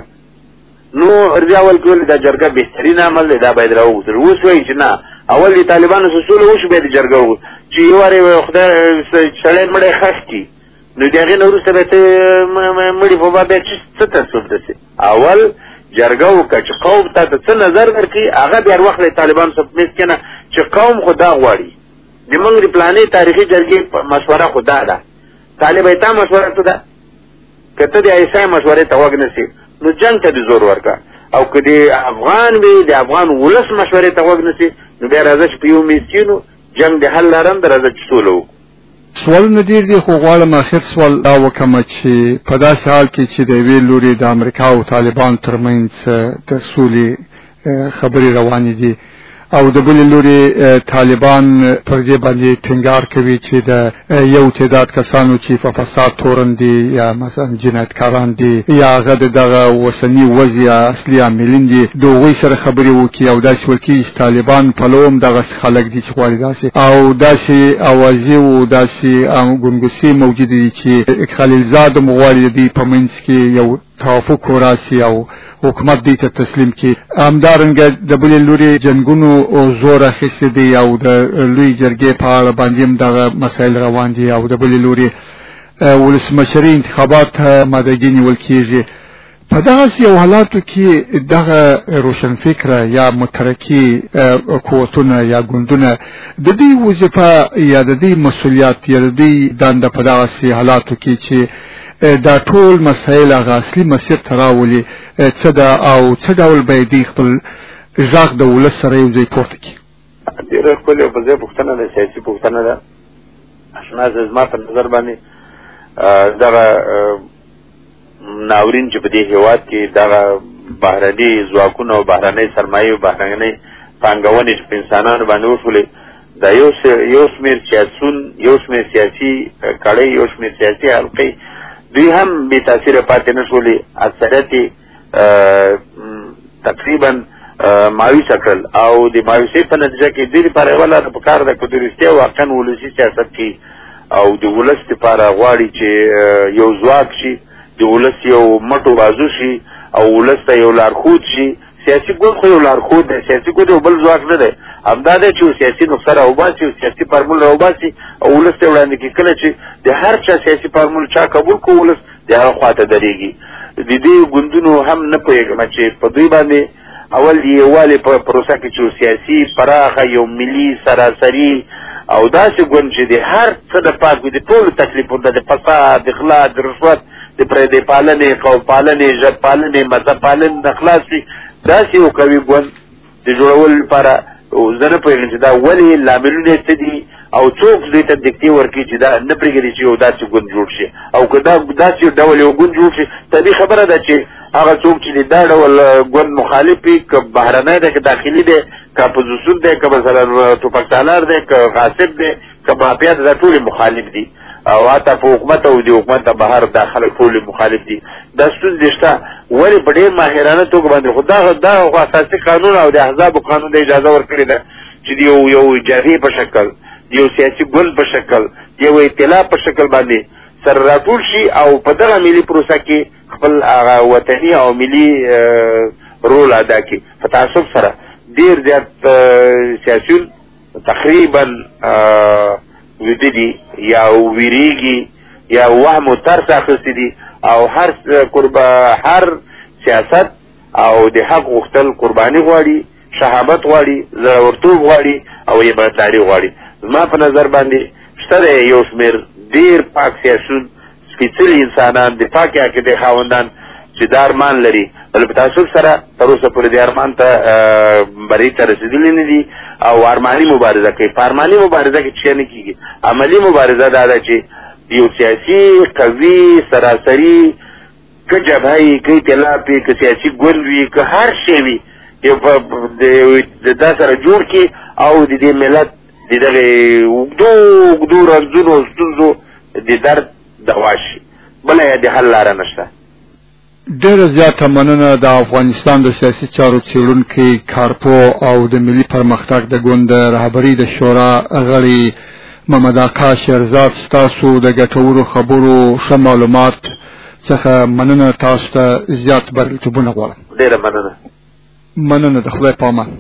نو رضاول کول دا جرګه بهترین عمل دی دا باید راوغوځول اوس وایي چې نه اول د طالبانو سوسول وشو به د جرګه وو چې یو واره خدای سړی مړی خاص کی نو د هغې نه وروسته به ته مړي په باب څه تصوف دسې اول جرګه وکړه چې قوم ته ته څه نظر ورکړي هغه بیا هر وخت د طالبانو سره په میز کښېنه چې قوم خو دا غواړي زموږ د پلانې تاریخي جرګې مشوره خو دا ده طالب ایتا مشوره ته ده که ته د عیسی مشورې ته غوږ نسي نو جنګ ته د زور ورکړه او که د افغان وي د افغان ولس مشورې ته غوږ نسي نو بیا راځه چې په یو میز کښېنو جنګ د حل لرم د راځه چې سوله وکړو سوالونه ډېر دي خو غواړم اخر سوال دا وکړم چې په داسې حال کې چې د یوې لورې د امریکا او طالبانو ترمنځ د سولې خبرې روانې دي او د بلې لورې طالبان پر دې باندې ټینګار کوي چې د یو تعداد کسانو چې په فساد تورن دي یا مثلا جنایتکاران دي یا هغه د دغه اوسني وضع اصلي عاملین دي د هغوی سره خبرې وکړي او داسې وکړي چې طالبان پلوم دغسې خلک دي چې غواړي داسې او داسې اوازې او داسې ګونګوسې موجودې دي چې خلیلزاد هم غواړي د دوی په منځ کې یو توافق وراسي او حکومت دې ته تسلیم کړي همدارنګه د بلې لورې جنګونو زور اخیستی دی او د لوی جرګې په اړه باندې هم دغه مسایل روان دي او د بلې لورې ولسمشري انتخابات مادهګي نیول کېږي په دغسې یو حالاتو کې دغه روشنفکره یا مترکي قوتونه یا ګوندونه د دوی وظیفه یا د دوی مسؤلیت یا د دوی دنده په دغسې حالاتو کې چې دا ټول مسایل هغه اصلي مسیر ته راولي څه ده او څه ډول به دوی خپل غږ د ولس سره یو ځای پورته کړي ډېره ښکلې او په ځای پوښتنه ده سیاسي پوښتنه ده اشنا زما په نظر باندې دغه ناورین چې په دې هېواد کې دغه بهرني ځواکونه او بهرنۍ سرمایې او بهرنۍ پانګونې چې په انسانانو باندې وشولې دا یو یو شمېر سیاسون یو شمېر سیاسي کړۍ یو شمېر سیاسي حلقې دوی هم بې تاثیره پاتې نه شولې اکثریت تقریبا مایوسه کړل او د مایوسۍ په نتیجه کې دې لپاره یوه لاره په کار ده که د رښتیا واقعا ولسي سیاست کې او د ولس لپاره غواړي چې یو ځواک شي د ولس یو مټو بازو شي او ولس ته یو لارښود شي سیاسي ګوند خو یو لارښود دی سیاسي ګوند یو بل ځواک نه دی همدا دی چې سیاسي نسخه راوباسي او سیاسي فارمول راوباسي او ولس ته وړاندې کړي کله چې د هر چا سیاسي فارمول چا قبول کړو ولس د هغه خواته درېږي د دې ګوندونو هم نه پوهېږم چې په دوی باندې اول د یووالي په پروسه کې چې سیاسي پراخه یو ملي سراسري او داسې ګوند چې د هر څه د پاره د ټولو تکلیفونو د فساد د غلا د رشوت د پردې پالنې قوم پالنې ژب پالنې مذهب پالنې د خلاص وي داسې یو قوي ګوند د جوړولو لپاره زه نه پوهېږم چې دا ولې لاملونه یې څه دي او څوک دوی ته دکتې ورکړي چې دا نه پرېږدي چې یو داسې ګوند جوړ شي او که دا داسې ډول یو ګوند جوړ شي طبیعي خبره ده چې هغه څوک چې دا ډول ګوند مخالف وي که بهرنی دی که داخلي دی که اپوزیسون دی که مثلا ټوپک تالار دی که غاصب دی که مافیا دی دا ټولې مخالف دي او حتی په حکومت او د حکومت نه بهر دا خلک ټولې مخالف دي دا ستونزې شته ولې په ډېر ماهرانه توګه باندې خو دا دا اساسي قانون او د احزابو قانون د اجازه ورکړې ده چې د یو یو جبهې په شکل یو سیاسي ګوند په شکل یو اطلاع په شکل باندې سره راټول شي او په دغه ملي پروسه کې خپل هغه وطني او ملي رول ادا کړي په تعصب سره ډېر زیات سیاسیون تقریبا ویده دي یا ویریږي یا وهم و ترس اخیستی دي او هر قربا هر سیاست او د حق غوښتل قرباني غواړي شهامت غواړي زړورتوب غواړي او ایمانداري غواړي زما په نظر باندې شته دی یو شمېر ډېر پاک سیاسون سپېڅلي انسانان د پاکې عقیدې خاوندان چې چې دا ارمان لري بل په تاسو سره تر اوسه پورې د ارمان ته بری ته رسیدلی نه دي او ارماني مبارزه کوي. په ارماني مبارزه کې څه نه کیږي. عملی مبارزه دا ده چې یو سیاسي قوي سراسری که جبهه که تلافي که سیاسي ګوند وي که هر شی وي یو د دا سره جوړ کی او د دې ملت د دغه اوږدو اوږدو رنځونو ستونزو د درد دوا شي. بله د حل لاره نشته. ډېره زیاته مننه د افغانستان د سیاسي چارو څېړونکي کارپو او د ملي پرمختګ د ګوند رهبري د شورا غړي محمد آقا شیرزاد، ستاسو د ګټورو خبرو ښه معلومات څخه مننه. تاسو ته زیات بریالیتوبونه غواړم. ډېره مننه. مننه. د خدای په امان.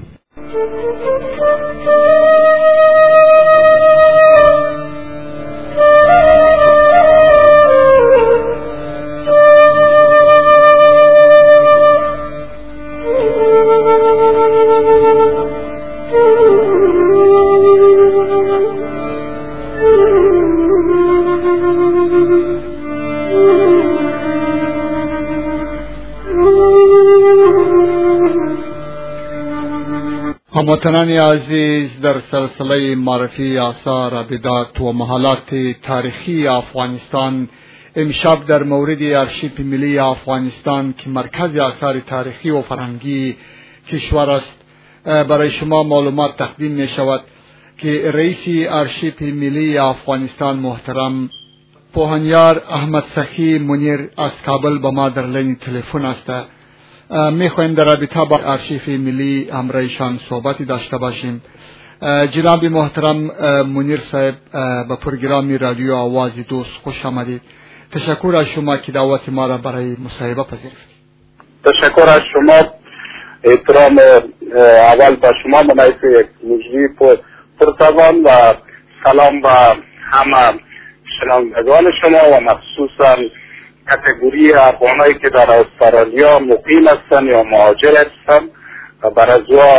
هموطنان عزیز، در سلسله معرفی آثار ابدات و محلات تاریخی افغانستان امشب در مورد ارشیو ملی افغانستان که مرکز آثار تاریخی و فرهنگی کشور است برای شما معلومات تقدیم می شود که رئیس ارشیو ملی افغانستان محترم پوهنیار احمد سخی منیر از کابل با ما در لین تلفن است. میخوایم در رابطه با ارشیو ملی همراهشان صحبتی داشته باشیم. جناب محترم منیر صاحب به پروگرام رادیو آواز دوست خوش آمدید. تشکر از شما که دعوت ما را برای مصاحبه پذیرفتید. تشکر از شما. احترام اول با شما منعیت مجری پرتوان و سلام با همه شنوندگان شما و مخصوصا کاتگوری افغانایی که در استرالیا مقیم هستند یا مهاجر هستند و برای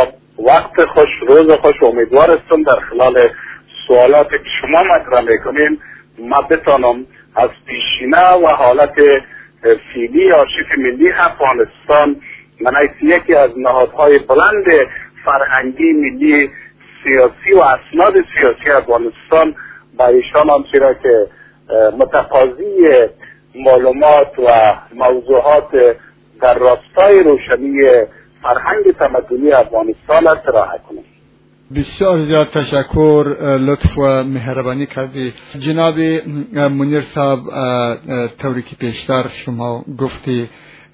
وقت خوش، روز خوش، امیدوار هستم در خلال سوالات که شما مطرح میکنین ما بتانم از پیشینه و حالت فعلی آرشیو ملی افغانستان من یکی از نهادهای بلند فرهنگی ملی سیاسی و اسناد سیاسی افغانستان با ایشان آنچه را که متقاضی معلومات و موضوعات در راستای روشنی فرهنگ تمدنی افغانستان است ارائه کنم. بسیار زیاد تشکر، لطف و مهربانی کردی. جناب منیر صاحب، طوری که پیشتر شما گفتی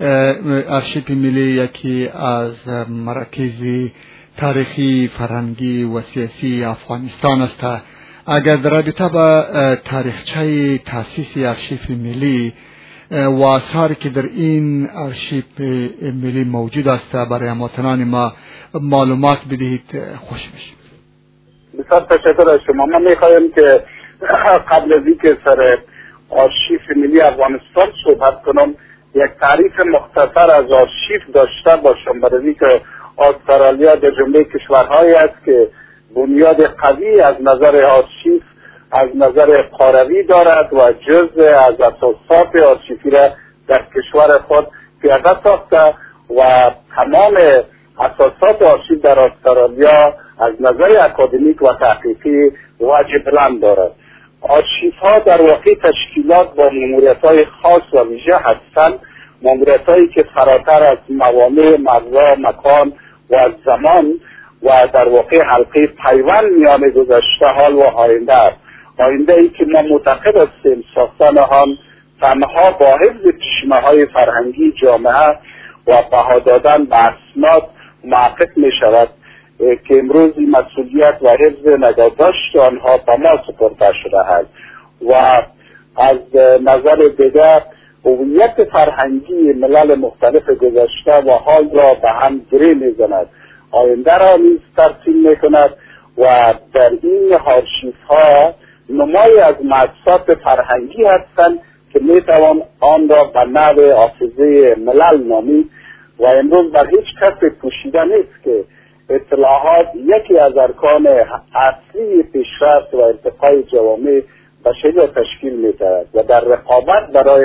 ارشیو ملی یکی از مراکز تاریخی، فرهنگی و سیاسی افغانستان است. اگر در رابطه با تاریخچه تاسیس ارشیو ملی و آثاری که در این ارشیو ملی موجود است برای هموطنان ما معلومات بدهید خوش میشیم. بسیار تشکر از شما. من میخوایم که قبل از اینکه سر آرشیو ملی افغانستان صحبت کنم یک تعریف مختصر از آرشیو داشته باشم، برای اینکه استرالیا در جمله کشورهایی است که بنیاد قوی از نظر آرشیو از نظر قاروی دارد و جزء از اساسات آرشیوی را در کشور خود پیاده ساخته و تمام اساسات آرشیو در استرالیا از نظر اکادمیک و تحقیقی واجب بلند دارد. آرشیوها در واقع تشکیلات با ماموریت‌های خاص و ویژه هستند، ماموریت‌هایی که فراتر از موانع مرزا، مکان و از زمان و در واقع حلقه پیوند میان گذشته، حال و آینده است. آینده ای که ما معتقد هستیم ساختن آن تنها با حفظ پیشینه‌های فرهنگی جامعه و بها دادن به اسناد محقق می شود که امروز مسئولیت و حفظ نگهداشت آنها به ما سپرده شده است و از نظر دیگر هویت فرهنگی ملل مختلف گذشته و حال را به هم گره می‌زند، آینده را نیز ترسیم می‌کند و در این آرشیوها نمایی از مؤسسات فرهنگی هستند که میتوان آن را به نحو حافظه ملل نامید و امروز بر هیچ کس پوشیده نیست که اطلاعات یکی از ارکان اصلی پیشرفت و ارتقای جوامع بشری را تشکیل می‌دهد و در رقابت برای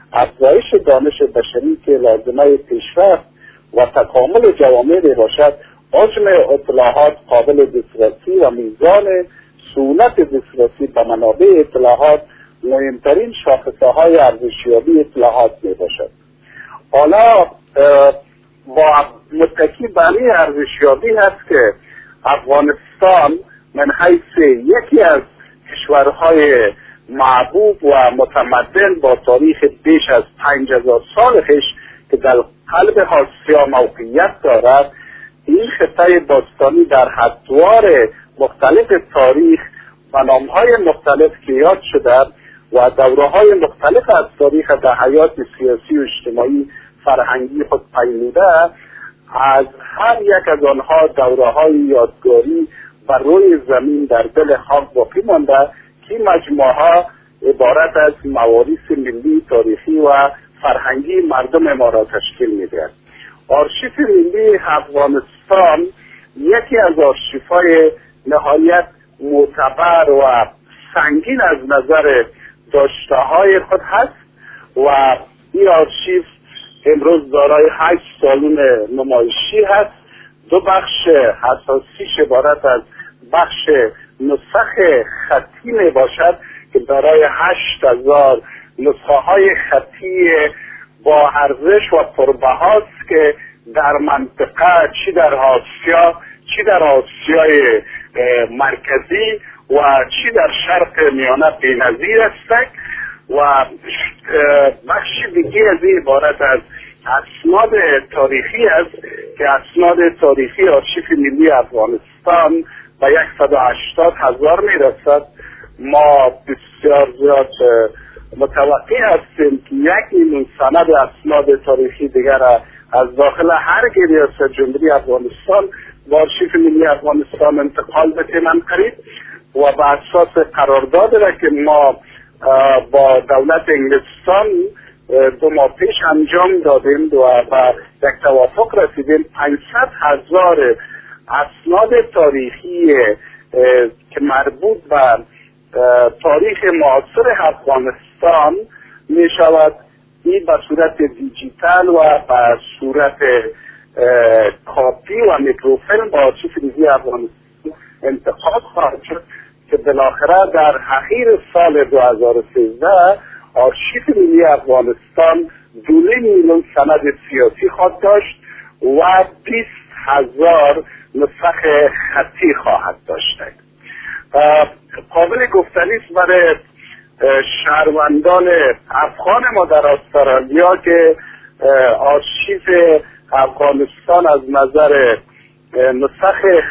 افزایش دانش بشری که لازمه پیشرفت و تکامل جوامع باشد، حجم اطلاعات قابل دسترسی و میزان سهولت دسترسی به منابع اطلاعات مهمترین شاخصه های ارزشیابی اطلاعات می باشد. حالا با متکی بر این ارزشیابی هست که افغانستان من حیث یکی از کشورهای معبوب و متمدن با تاریخ بیش از پنج هزار سال پیش که در قلب آسیا موقعیت دارد، این خطه باستانی در حدوار مختلف تاریخ و نامهای مختلف که یاد شده و دوره‌های مختلف از تاریخ در حیات سیاسی و اجتماعی فرهنگی خود پیموده، از هر یک از آنها دوره‌های یادگاری بر روی زمین در دل خاک باقی مانده که مجموعه عبارت از مواریث ملی تاریخی و فرهنگی مردم ما را تشکیل می‌دهد. آرشیف ملی افغانستان یکی از آرشیف‌های نهایت معتبر و سنگین از نظر داشته‌های خود هست و این آرشیف امروز دارای هشت سالن نمایشی هست. دو بخش اساسیش عبارت از بخش نسخ خطی می باشد که دارای هشت هزار نسخه های خطی با ارزش و پربهاست که در منطقه چی در آسیا چی در آسیای مرکزی و چی در شرق میانه بی‌نظیر است و بخش دیگه از این عبارت از اسناد تاریخی است که اسناد تاریخی آرشیف ملی افغانستان به صد و هشتاد هزار می رسد. ما بسیار زیاد متوقع هستیم که یک میلیون سند اسناد تاریخی دیگر از داخل هر ریاست جمهوری افغانستان با آرشیف ملی افغانستان انتقال بکنن قریب و به اساس قرارداد را که ما با دولت انگلستان دو ماه پیش انجام دادیم و به یک توافق رسیدیم، پانصد هزار اسناد تاریخی که مربوط به تاریخ معاصر افغانستان می شود این به صورت دیجیتال و به صورت کاپی و میکروفیلم با آرشیف ملی افغانستان انتقال خواهد شد که بالاخره در اخیر سال دو هزار و سیزده آرشیف ملی افغانستان دو میلیون سند سیاسی خواهد داشت و بیست هزار نسخه خطی خواهد داشت. قابل گفتنی است برای شهروندان افغان ما در استرالیا که آرشیف افغانستان از نظر نسخه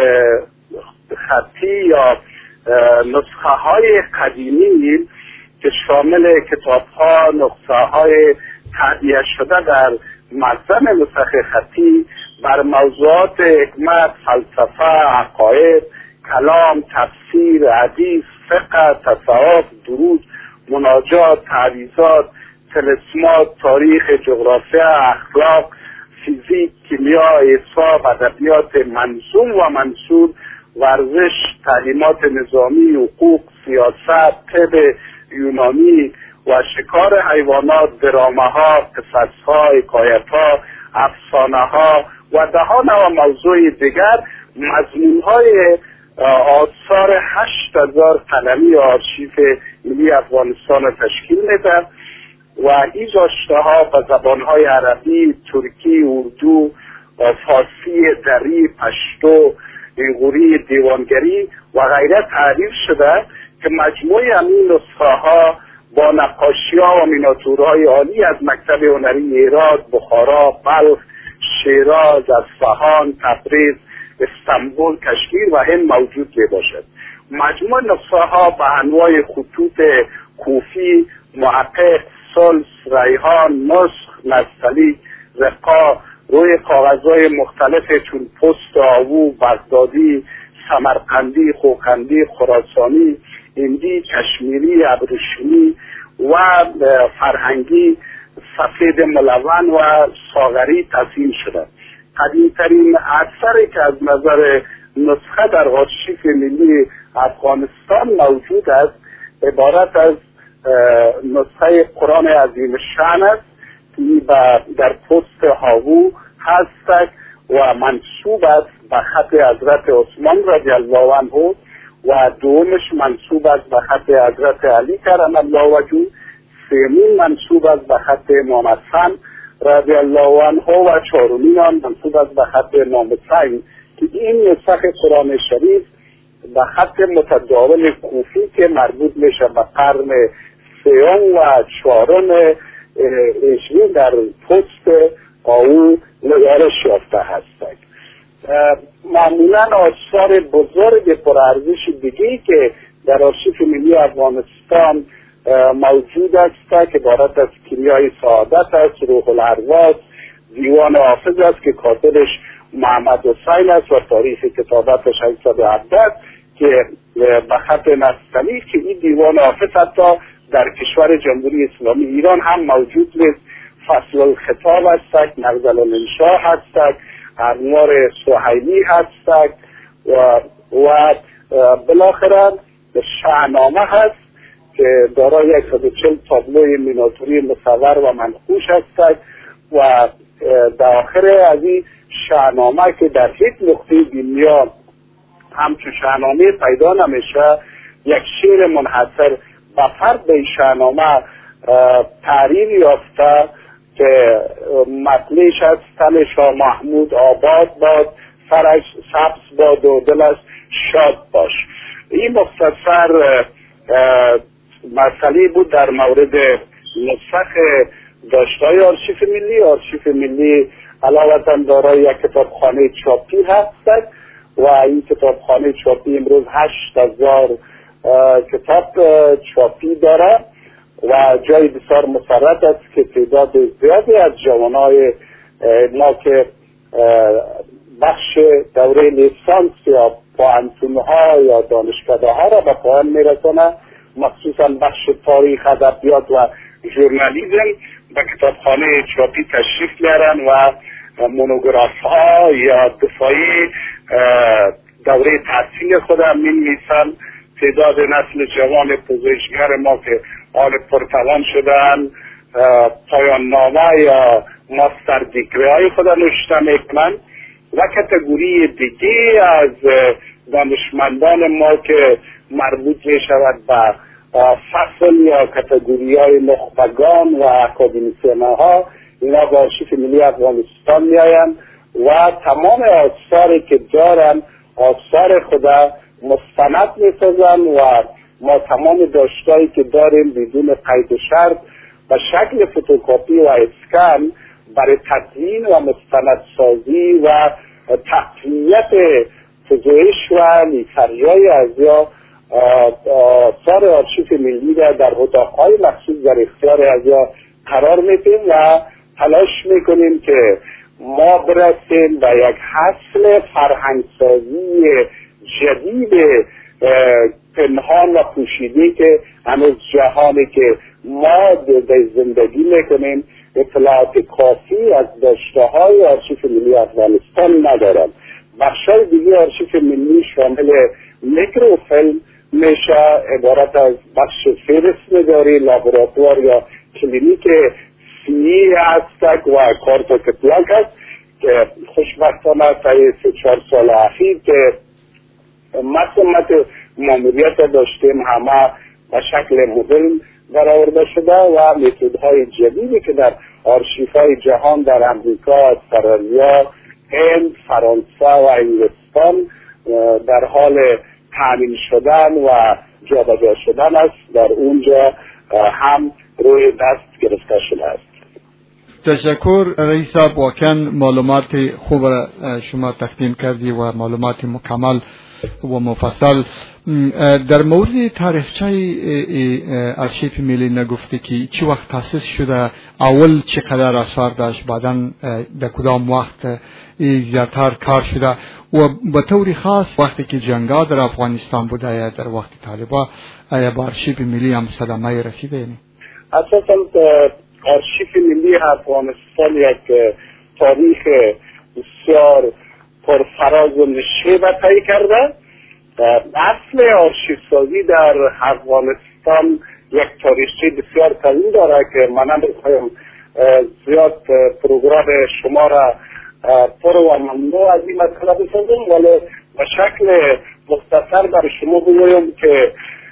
خطی یا نسخه های قدیمی که شامل کتاب ها، نسخه های تهیه شده در متن نسخه خطی بر موضوعات حکمت، فلسفه، عقاید، کلام، تفسیر، حدیث، فقه، تصوف، درود، مناجات، تعویضات، طلسمات، تاریخ، جغرافیا، اخلاق، فیزیک، کیمیا، حساب، ادبیات منظوم و منثور، ورزش، تعلیمات نظامی، حقوق، سیاست، طب یونانی و شکار حیوانات، درامه ها، قصص ها، حکایت ها، افسانه ها و ده ها نوع موضوع دیگر مضمون های آثار هشت هزار قلمی آرشیف ملی افغانستان تشکیل میده و این داشته ها به زبان های عربی، ترکی، اردو، فارسی، دری، پشتو، اینگوری، دیوانگری و غیره تعریف شده که مجموعه همین نسخه ها با نقاشی ها و میناتورهای عالی از مکتب هنری هرات، بخارا، بلخ، شیراز، اصفهان، تبریز، استانبول، کشمیر و هند موجود می باشد. مجموع نسخه ها به انواع خطوط کوفی، محقق، سلس، ریحان، نسخ، نستعلیق، رقا، روی کاغذهای مختلف چون پست آهو، بغدادی، سمرقندی، خوقندی، خراسانی، هندی، کشمیری، ابریشمی و فرهنگی، سفید ملون و ساغری تصمیم شده. قدیمترین اثری که از نظر نسخه در آرشیف ملی افغانستان موجود است عبارت از نسخه قرآن عظیم شأن است که در پست هاوو هست و منصوب است به خط حضرت عثمان رضی الله عنه و دومش منصوب است به خط حضرت علی کرم الله وجهه، سومین منصوب است به خط امام حسن رضی الله عنه و چهارمین آن منصوب است به خط امام حسین که این نسخه قرآن شریف به خط متداول کوفی که مربوط میشه به قرن سیوم و چهارم هجری در پست آو نگارش یافته هستند. معمولا آثار بزرگ پرارزش دیگری که در آرشیف ملی افغانستان موجود است که عبارت از کیمیای سعادت است، روح الارواح، دیوان حافظ است که کاتبش محمد حسین است و تاریخ کتابتش هشتصد و هفده که به خط نستعلیق که این دیوان حافظ حتی در کشور جمهوری اسلامی ایران هم موجود نیست. فصل الخطاب هست، نغزل الانشاء هست، انوار سهیلی هست و, و بالاخره شاهنامه هست که دارای صد و چهل تابلوی میناتوری مصور و منقوش هست و در آخر از این شاهنامه که در هیچ نقطه دنیا همچون شاهنامه پیدا نمیشه، یک شعر منحصر به فرد به شاهنامه تعریف یافته که مطلعش از تن شاه محمود آباد باد، سرش سبز باد و دلش شاد باش. این مختصر مسئله بود در مورد نسخ داشته‌های آرشیف ملی. آرشیف ملی علاوه دارای یک کتابخانه چاپی هست و این کتابخانه چاپی امروز هشت هزار کتاب چاپی داره و جای بسیار مسرت است که تعداد زیادی از جوانای ما که بخش دوره لیسانس یا پوهنتون‌ها یا دانشکده ها را به پایان میرسانه، مخصوصا بخش تاریخ، ادبیات و ژورنالیسم به کتابخانه چاپی تشریف میارن و مونوگراف ها یا دفاعی دوره تحصیل خود هم می‌نویسن. تعداد نسل جوان پژوهشگر ما که آل پرتوان شدن پایان نامه یا ماستر دیگری های خود نوشته میکنن و کاتگوری دیگه از دانشمندان ما که مربوط می شود به فصل یا کاتگوری های نخبگان و اکادمیسیان ها، اینا به آرشیف ملی افغانستان می آیند و تمام آثاری که دارن آثار خدا مستند می سازن و ما تمام داشتهایی که داریم بدون قید و شرط به شکل فتوکاپی و اسکن برای تدوین و مستندسازی و تقویت پژوهش و لیتریای از یا آثار آرشیف ملی را در اتاقهای مخصوص در اختیار از یا قرار میدیم و تلاش میکنیم که ما برسیم به یک حاصل فرهنگسازی جدید پنهان و پوشیده که هنوز جهانی که ما در زندگی میکنیم اطلاعات کافی از داشته‌های آرشیف ملی افغانستان ندارم. بخشای دیگه آرشیف ملی شامل میکروفیلم میشه، عبارت از بخش فهرست نگاری، لابراتوار یا کلینیک سی هست و کارتوکتلاک هست که خوشبختانه تا سه چهار سال اخیر که مسئولیت ماموریت داشتیم همه به شکل مدرن برآورده شده و متدهای جدیدی که در آرشیف‌های جهان در امریکا، استرالیا، هند، فرانسه و انگلستان در حال تامین شدن و جابجا شدن است، در اونجا هم روی دست گرفته شده است. تشکر رئیس صاحب، واقعا معلومات خوب شما تقدیم کردی و معلومات مکمل و مفصل. در مورد تاریخچه آرشیف ملی نگفته که چه وقت تاسیس شده، اول چقدر آثار داشت، بعداً در کدام وقت زیادتر کار شده و به طور خاص وقتی که جنگا در افغانستان بوده یا در وقت طالبا آیا به آرشیف ملی هم صدمه رسیده؟ یعنی اساساً آرشیف ملی افغانستان یک تاریخ بسیار پرفراز و نشیب طی کرده. اصل آرشیف سازی در افغانستان یک تاریخچه بسیار طویل داره که من نمیخوایم زیاد پروگرام شما را پر و ممنوع از این مسئله بسازم، ولی به شکل مختصر برای شما بگویم که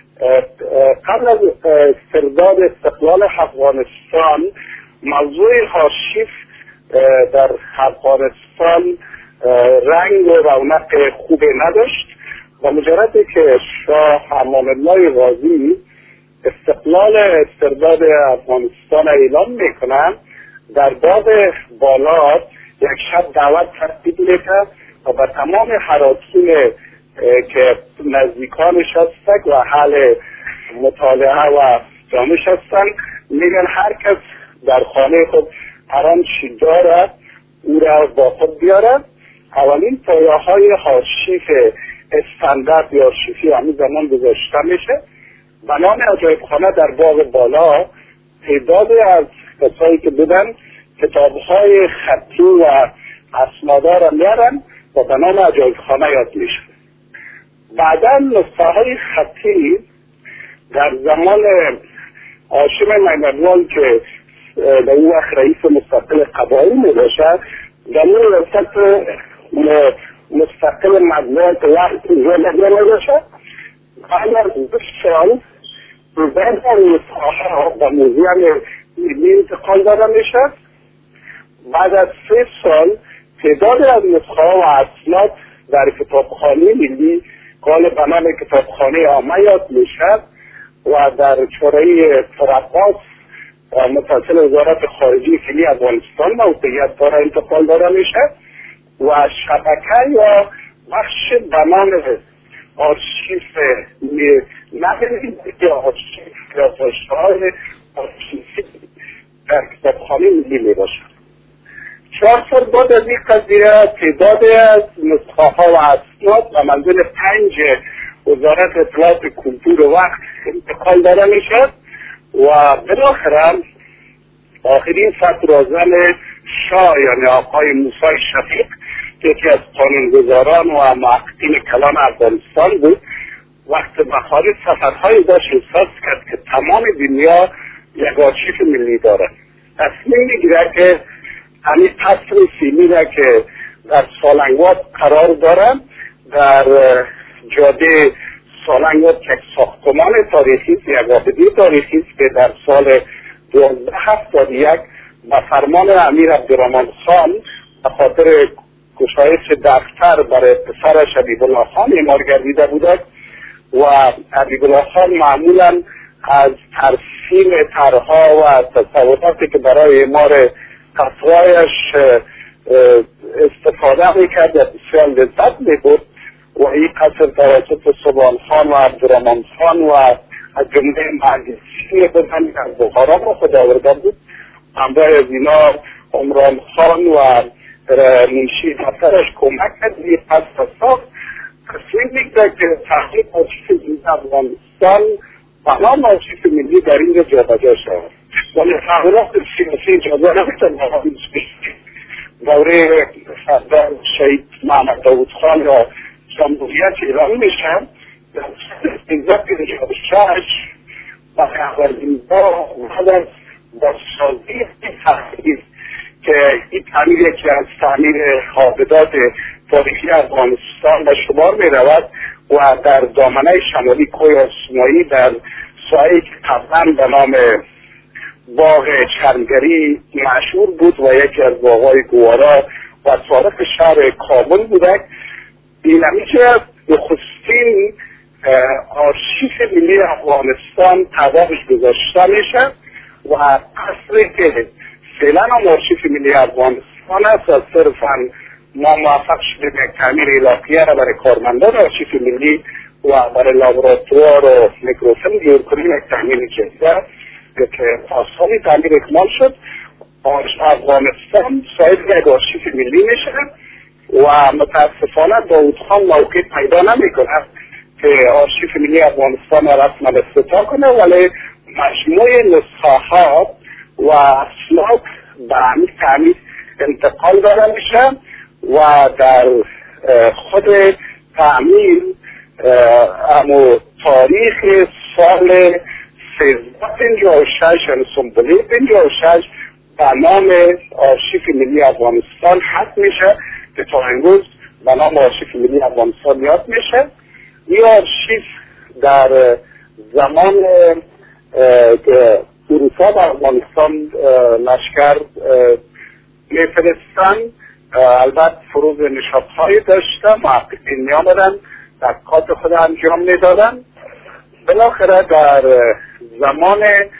قبل از استرداد استقلال افغانستان موضوع آرشیف در افغانستان رنگ و رونق خوبی نداشت و مجردی که شاه امان الله غازی استقلال استرداد افغانستان اعلام میکنن، در باب بالا یک شب دعوت ترتیب میکرد و به تمام حراکین که نزدیکانش هستند و حال مطالعه و جامش هستند میگن هر کس در خانه خود هران چی داره او را با خود بیارد. اولین پایه های آرشیف استاندارد یا آرشیفی همین زمان گذاشته میشه. به نام عجایبخانه در باغ بالا تعدادی از کسایی که بودن کتابهای خطی و اسنادا را میارن و به نام عجایبخانه یاد میشه. بعدا نسخه های خطی در زمان هاشم مینوال که در اون وقت رئیس مستقل قبایل می باشد، در اون وقت مستقل مطبوعات وقت زندگی می باشد. بعد از دو سال بعد از نسخه ها به موزیم ملی انتقال داده میشد. بعد از سه سال تعداد از نسخه ها و اسناد در کتابخانه ملی غالب به نام کتابخانه عامه یاد میشد و در چهارراه فرعباس متصل وزارت خارجه فعلی افغانستان موقعیت داره انتقال داده میشه و شبکه یا بخش به نام آرشیف نقلی که آرشیف یادداشت‌های آرشیفی در کتابخانه ملی می باشد. چهار سال بعد از این قضیه تعداد از نسخه ها و اسناد به منزل پنج وزارت اطلاعات کلتور وقت انتقال داده می شد و بالاخره آخرین صدراعظم شاه یعنی آقای موسی شفیق که یکی از قانونگذاران و محققین کلان افغانستان بود، وقت به خارج سفرهای داشت احساس کرد که تمام دنیا یک آرشیف ملی داره. تصمیم میگیره که همین قصر فیلی را که در سالنگات قرار دارن در جاده سالنگات که ساختمان تاریخی است، یک آبادی تاریخی است که در سال دو هزار و هفتاد و یک به فرمان امیر عبدالرحمن خان به خاطر گشایش دفتر برای پسرش حبیب الله خان اعمار گردیده بودند و حبیب الله خان معمولا از ترسیم طرحها و تصوراتی که برای اعمار قصرهایش استفاده میکرد و بسیار لذت میبرد و این قصر توسط سبحان خان و عبدالرحمن خان و از جمله مهندسین بودن که از بخارا با خود آورده بود. همراه از اینا عمران خان و منشی دفترش کمک کرد این قصر ساخت. تصمیم میگیره که تحقیق آرشیف ملی افغانستان و نام آرشیف ملی در اینجا جابجا شود. ولی تحولات سیاسی اجازه نمیتن دوره سردار شهید محمد داود خان یا جمهوریت اعلام میشن در سیزده پنجاه و شش و اولین بار بعد از بازسازی تحقیق که این تعمیر یکی از تعمیر حافظات تاریخی افغانستان به شمار می رود و در دامنه شمالی کوه آسمایی در ساحه‌ای که قبلا به نام باغ چرمگری مشهور بود و یکی از باغ‌های گوارا و تاریخ شهر کابل بوده. این همیشه نخستین آرشیف ملی افغانستان تدارش گذاشته میشه و اصلی که فعلا هم آرشیف ملی افغانستان است و صرفا ما موفق شدیم یک تعمیر علاقیه را برای کارمندان آرشیف ملی و برای لابراتوار و میکروفیلم دور کنیم یک تعمیر جدید که آسانی تعمیر اکمال شد. افغانستان صاحب یک آرشیف ملی میشه و متاسفانه داود خان موقع پیدا نمی کند که آرشیف ملی افغانستان را رسما افتتاح کنه، ولی مجموع نسخه ها و اسناد به همین تعمیر انتقال داده میشه و در خود تعمیر امو تاریخ سال سیزده پنجاه و شش یعنی سنبوله پنجاه و شش به نام آرشیف ملی افغانستان حذف میشه که تا امروز به نام آرشیف ملی افغانستان یاد میشه. این آرشیف در زمان که اروپا به افغانستان لشکر میفرستن البته فروغ نشاط‌هایی داشتن، محققین میامدن تحقیقات خود انجام میدادن. بالاخره در زمان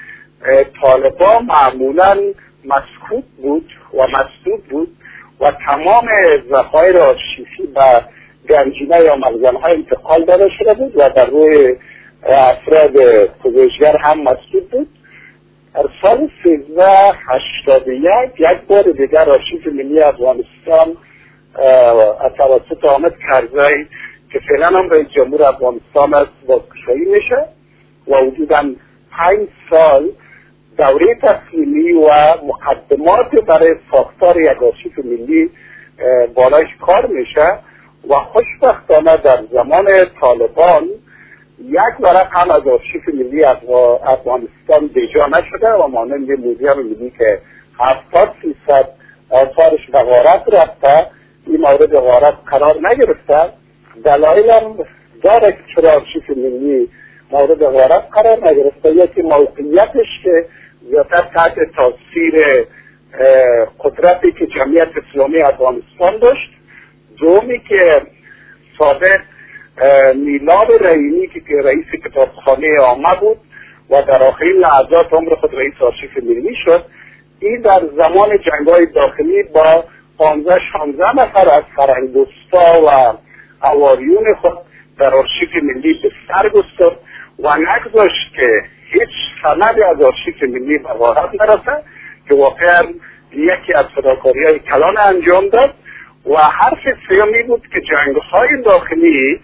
طالبان معمولا مسکوت بود و مسدود بود و تمام ذخایر آرشیفی به گنجینه یا مخزن‌های انتقال داده شده بود و در روی افراد پژوهشگر هم مسدود بود. در سال سیزده هشتاد و یک یک بار دیگر آرشیف ملی افغانستان از توسط حامد کرزی که فعلا هم رئیس جمهور افغانستان است بازگشایی میشه و حدوداً پنج سال دوره تسلیمی و مقدمات برای ساختار یک آرشیف ملی بالایش کار میشه و خوشبختانه در زمان طالبان یک ورق هم از آرشیف ملی افغانستان بجا نشده و مانند موزیم ملی که هفتاد فیصد آثارش به غارت رفته این مورد غارت قرار نگرفته. دلایل هم داره که چرا آرشیف ملی مورد غارت قرار نگرفته. یکی موقعیتش که زیادتر تحت تاثیر قدرتی که جمعیت اسلامی افغانستان داشت. دومی که سابق میلاد رحیمی که رئیس کتابخانه عامه بود و در آخرین لحظات عمر خود رئیس آرشیف ملی شد، این در زمان جنگ‌های داخلی با پانزده شانزده نفر از فرهنگ‌دوستا و حواریون خود در آرشیف ملی به سر گذاشت و نگذاشت که هیچ سندی از آرشیف ملی به غارت نرسه که واقعا یکی از فداکاری‌های کلان انجام داد. و حرف سیامی بود که جنگ‌های داخلی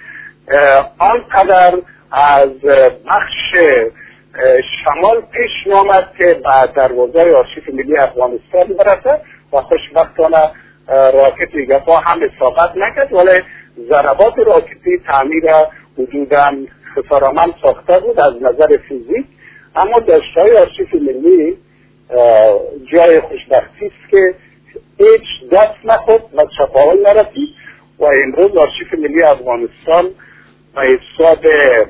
آنقدر از بخش شمال پیش نامد که به دروازه آرشیف ملی افغانستان برسه و خوشبختانه راکت ایگفا هم اصابت نکرد، ولی ضربات راکتی تعمیر حدوداً خسارمند ساخته بود از نظر فیزیک. اما داشته‌های آرشیف ملی جای خوشبختی است که هیچ دست نخورد و چپاول نرسید و امروز آرشیف ملی افغانستان به حساب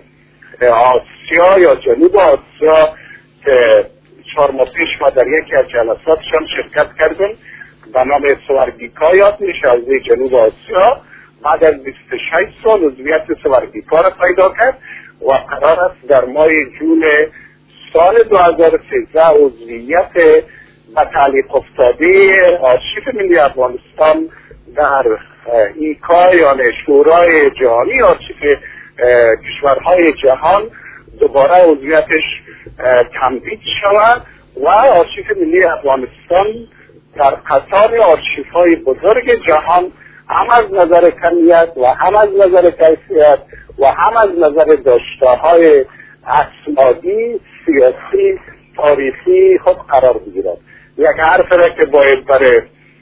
آسیا یا جنوب آسیا که چهار ماه پیش ما در یکی از جلساتشان شرکت کردیم به نام سوارگیکا یاد میشه از جنوب آسیا، بعد از بیست و شش سال عضویت سوارگیکا را پیدا کرد و قرار است در ماه جون سال دو هزار و سیزده عضویت به تعلیق افتاده آرشیف ملی افغانستان در ایکا یعنی شورای جهانی آرشیف کشورهای جهان دوباره عضویتش تمدید شود و آرشیف ملی افغانستان در قطار آرشیف های بزرگ جهان هم از نظر کمیت و هم از نظر کیفیت و هم از نظر داشته‌های اسنادی، سیاسی، تاریخی خود قرار بگیرد. یک حرف را که باید برای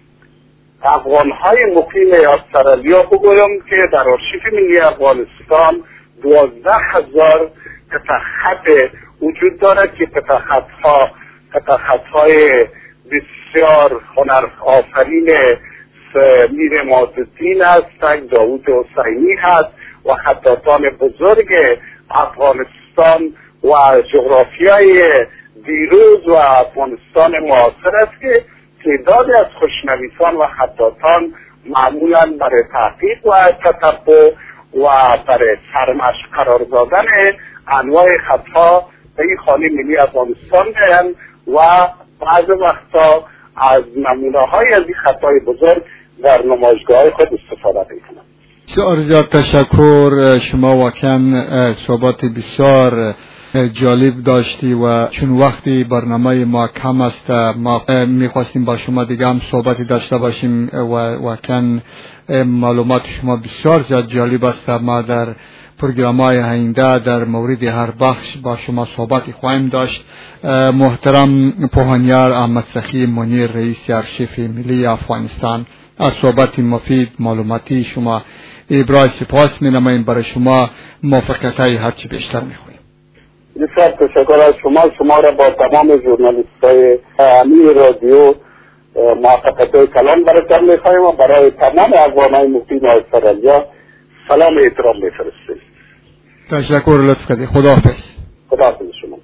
افغانهای مقیم استرالیا بگویم که در آرشیف ملی افغانستان دوازده هزار قطع خط وجود دارد که قطع خطها قطع خطهای بسیار هنر آفرین میر مازالدین هستند، داوود حسینی هست و خطاطان بزرگ افغانستان و جغرافیای دیروز و افغانستان معاصر است که تعدادی از خوشنویسان و خطاطان معمولا برای تحقیق و تتبع و برای سرمشق قرار دادن انواع خطها به این خانه ملی افغانستان دارند و بعض وقتا از نمونه های از این خطای بزرگ در نمایشگاه خود استفاده میکنند. بسیار زیاد تشکر. شما واقعا صحبت بسیار جالب داشتی و چون وقتی برنامه ما کم است ما میخواستیم با شما دیگه هم صحبتی داشته باشیم و واقعا معلومات شما بسیار زیاد جالب است. ما در پروگرام‌های آینده در مورد هر بخش با شما صحبتی خواهیم داشت. محترم پوهانیار احمد سخی منیر رئیس آرشیف ملی افغانستان از صحبت مفید معلوماتی شما ابراز سپاس می‌نماییم. برای شما موفقیت‌های هرچی بیشتر می‌خواهیم. بسیار تشکر از شما. شما را با تمام ژورنالیست های امی رادیو موفقیت کلان براتان میخواهیم و برای تمام افغان های مقیم استرالیا سلام احترام میفرستیم. تشکر، لطف کردی. خداحافظ. خداحافظ شما.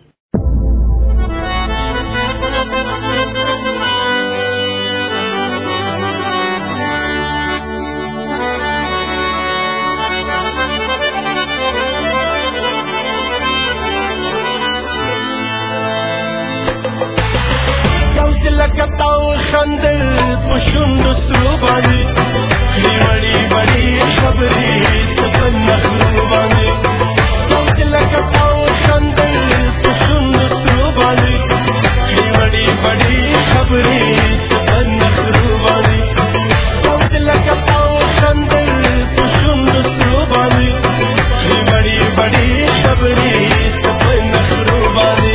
لکتاو خندل پشند سرو باندې کړي وړي وړي خبرې په نخرو باندې څوک لکتاو خندل پشند سرو باندې کړي وړي وړي خبرې په نخرو باندې څوک لکتاو خندل پشند سرو باندې کړي وړي وړي خبرې په نخرو باندې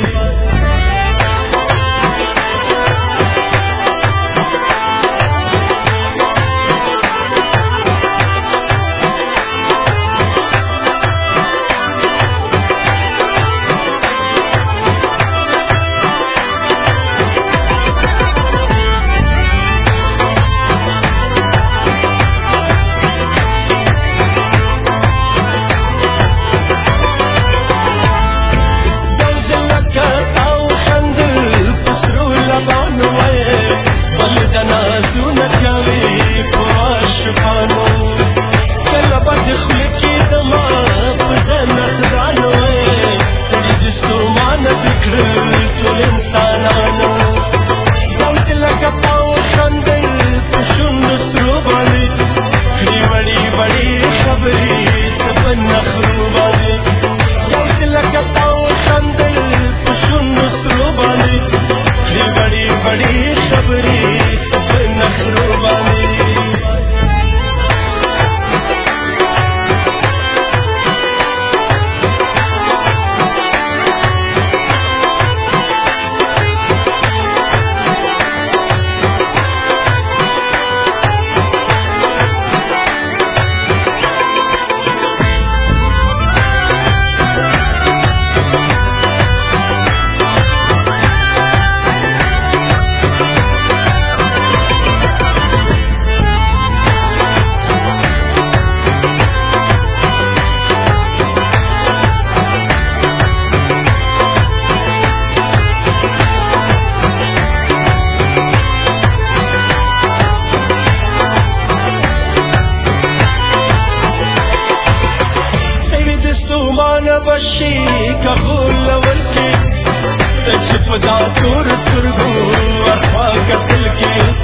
بشي كخول ولكي تجف دا تور سرغو أرفا قتلكي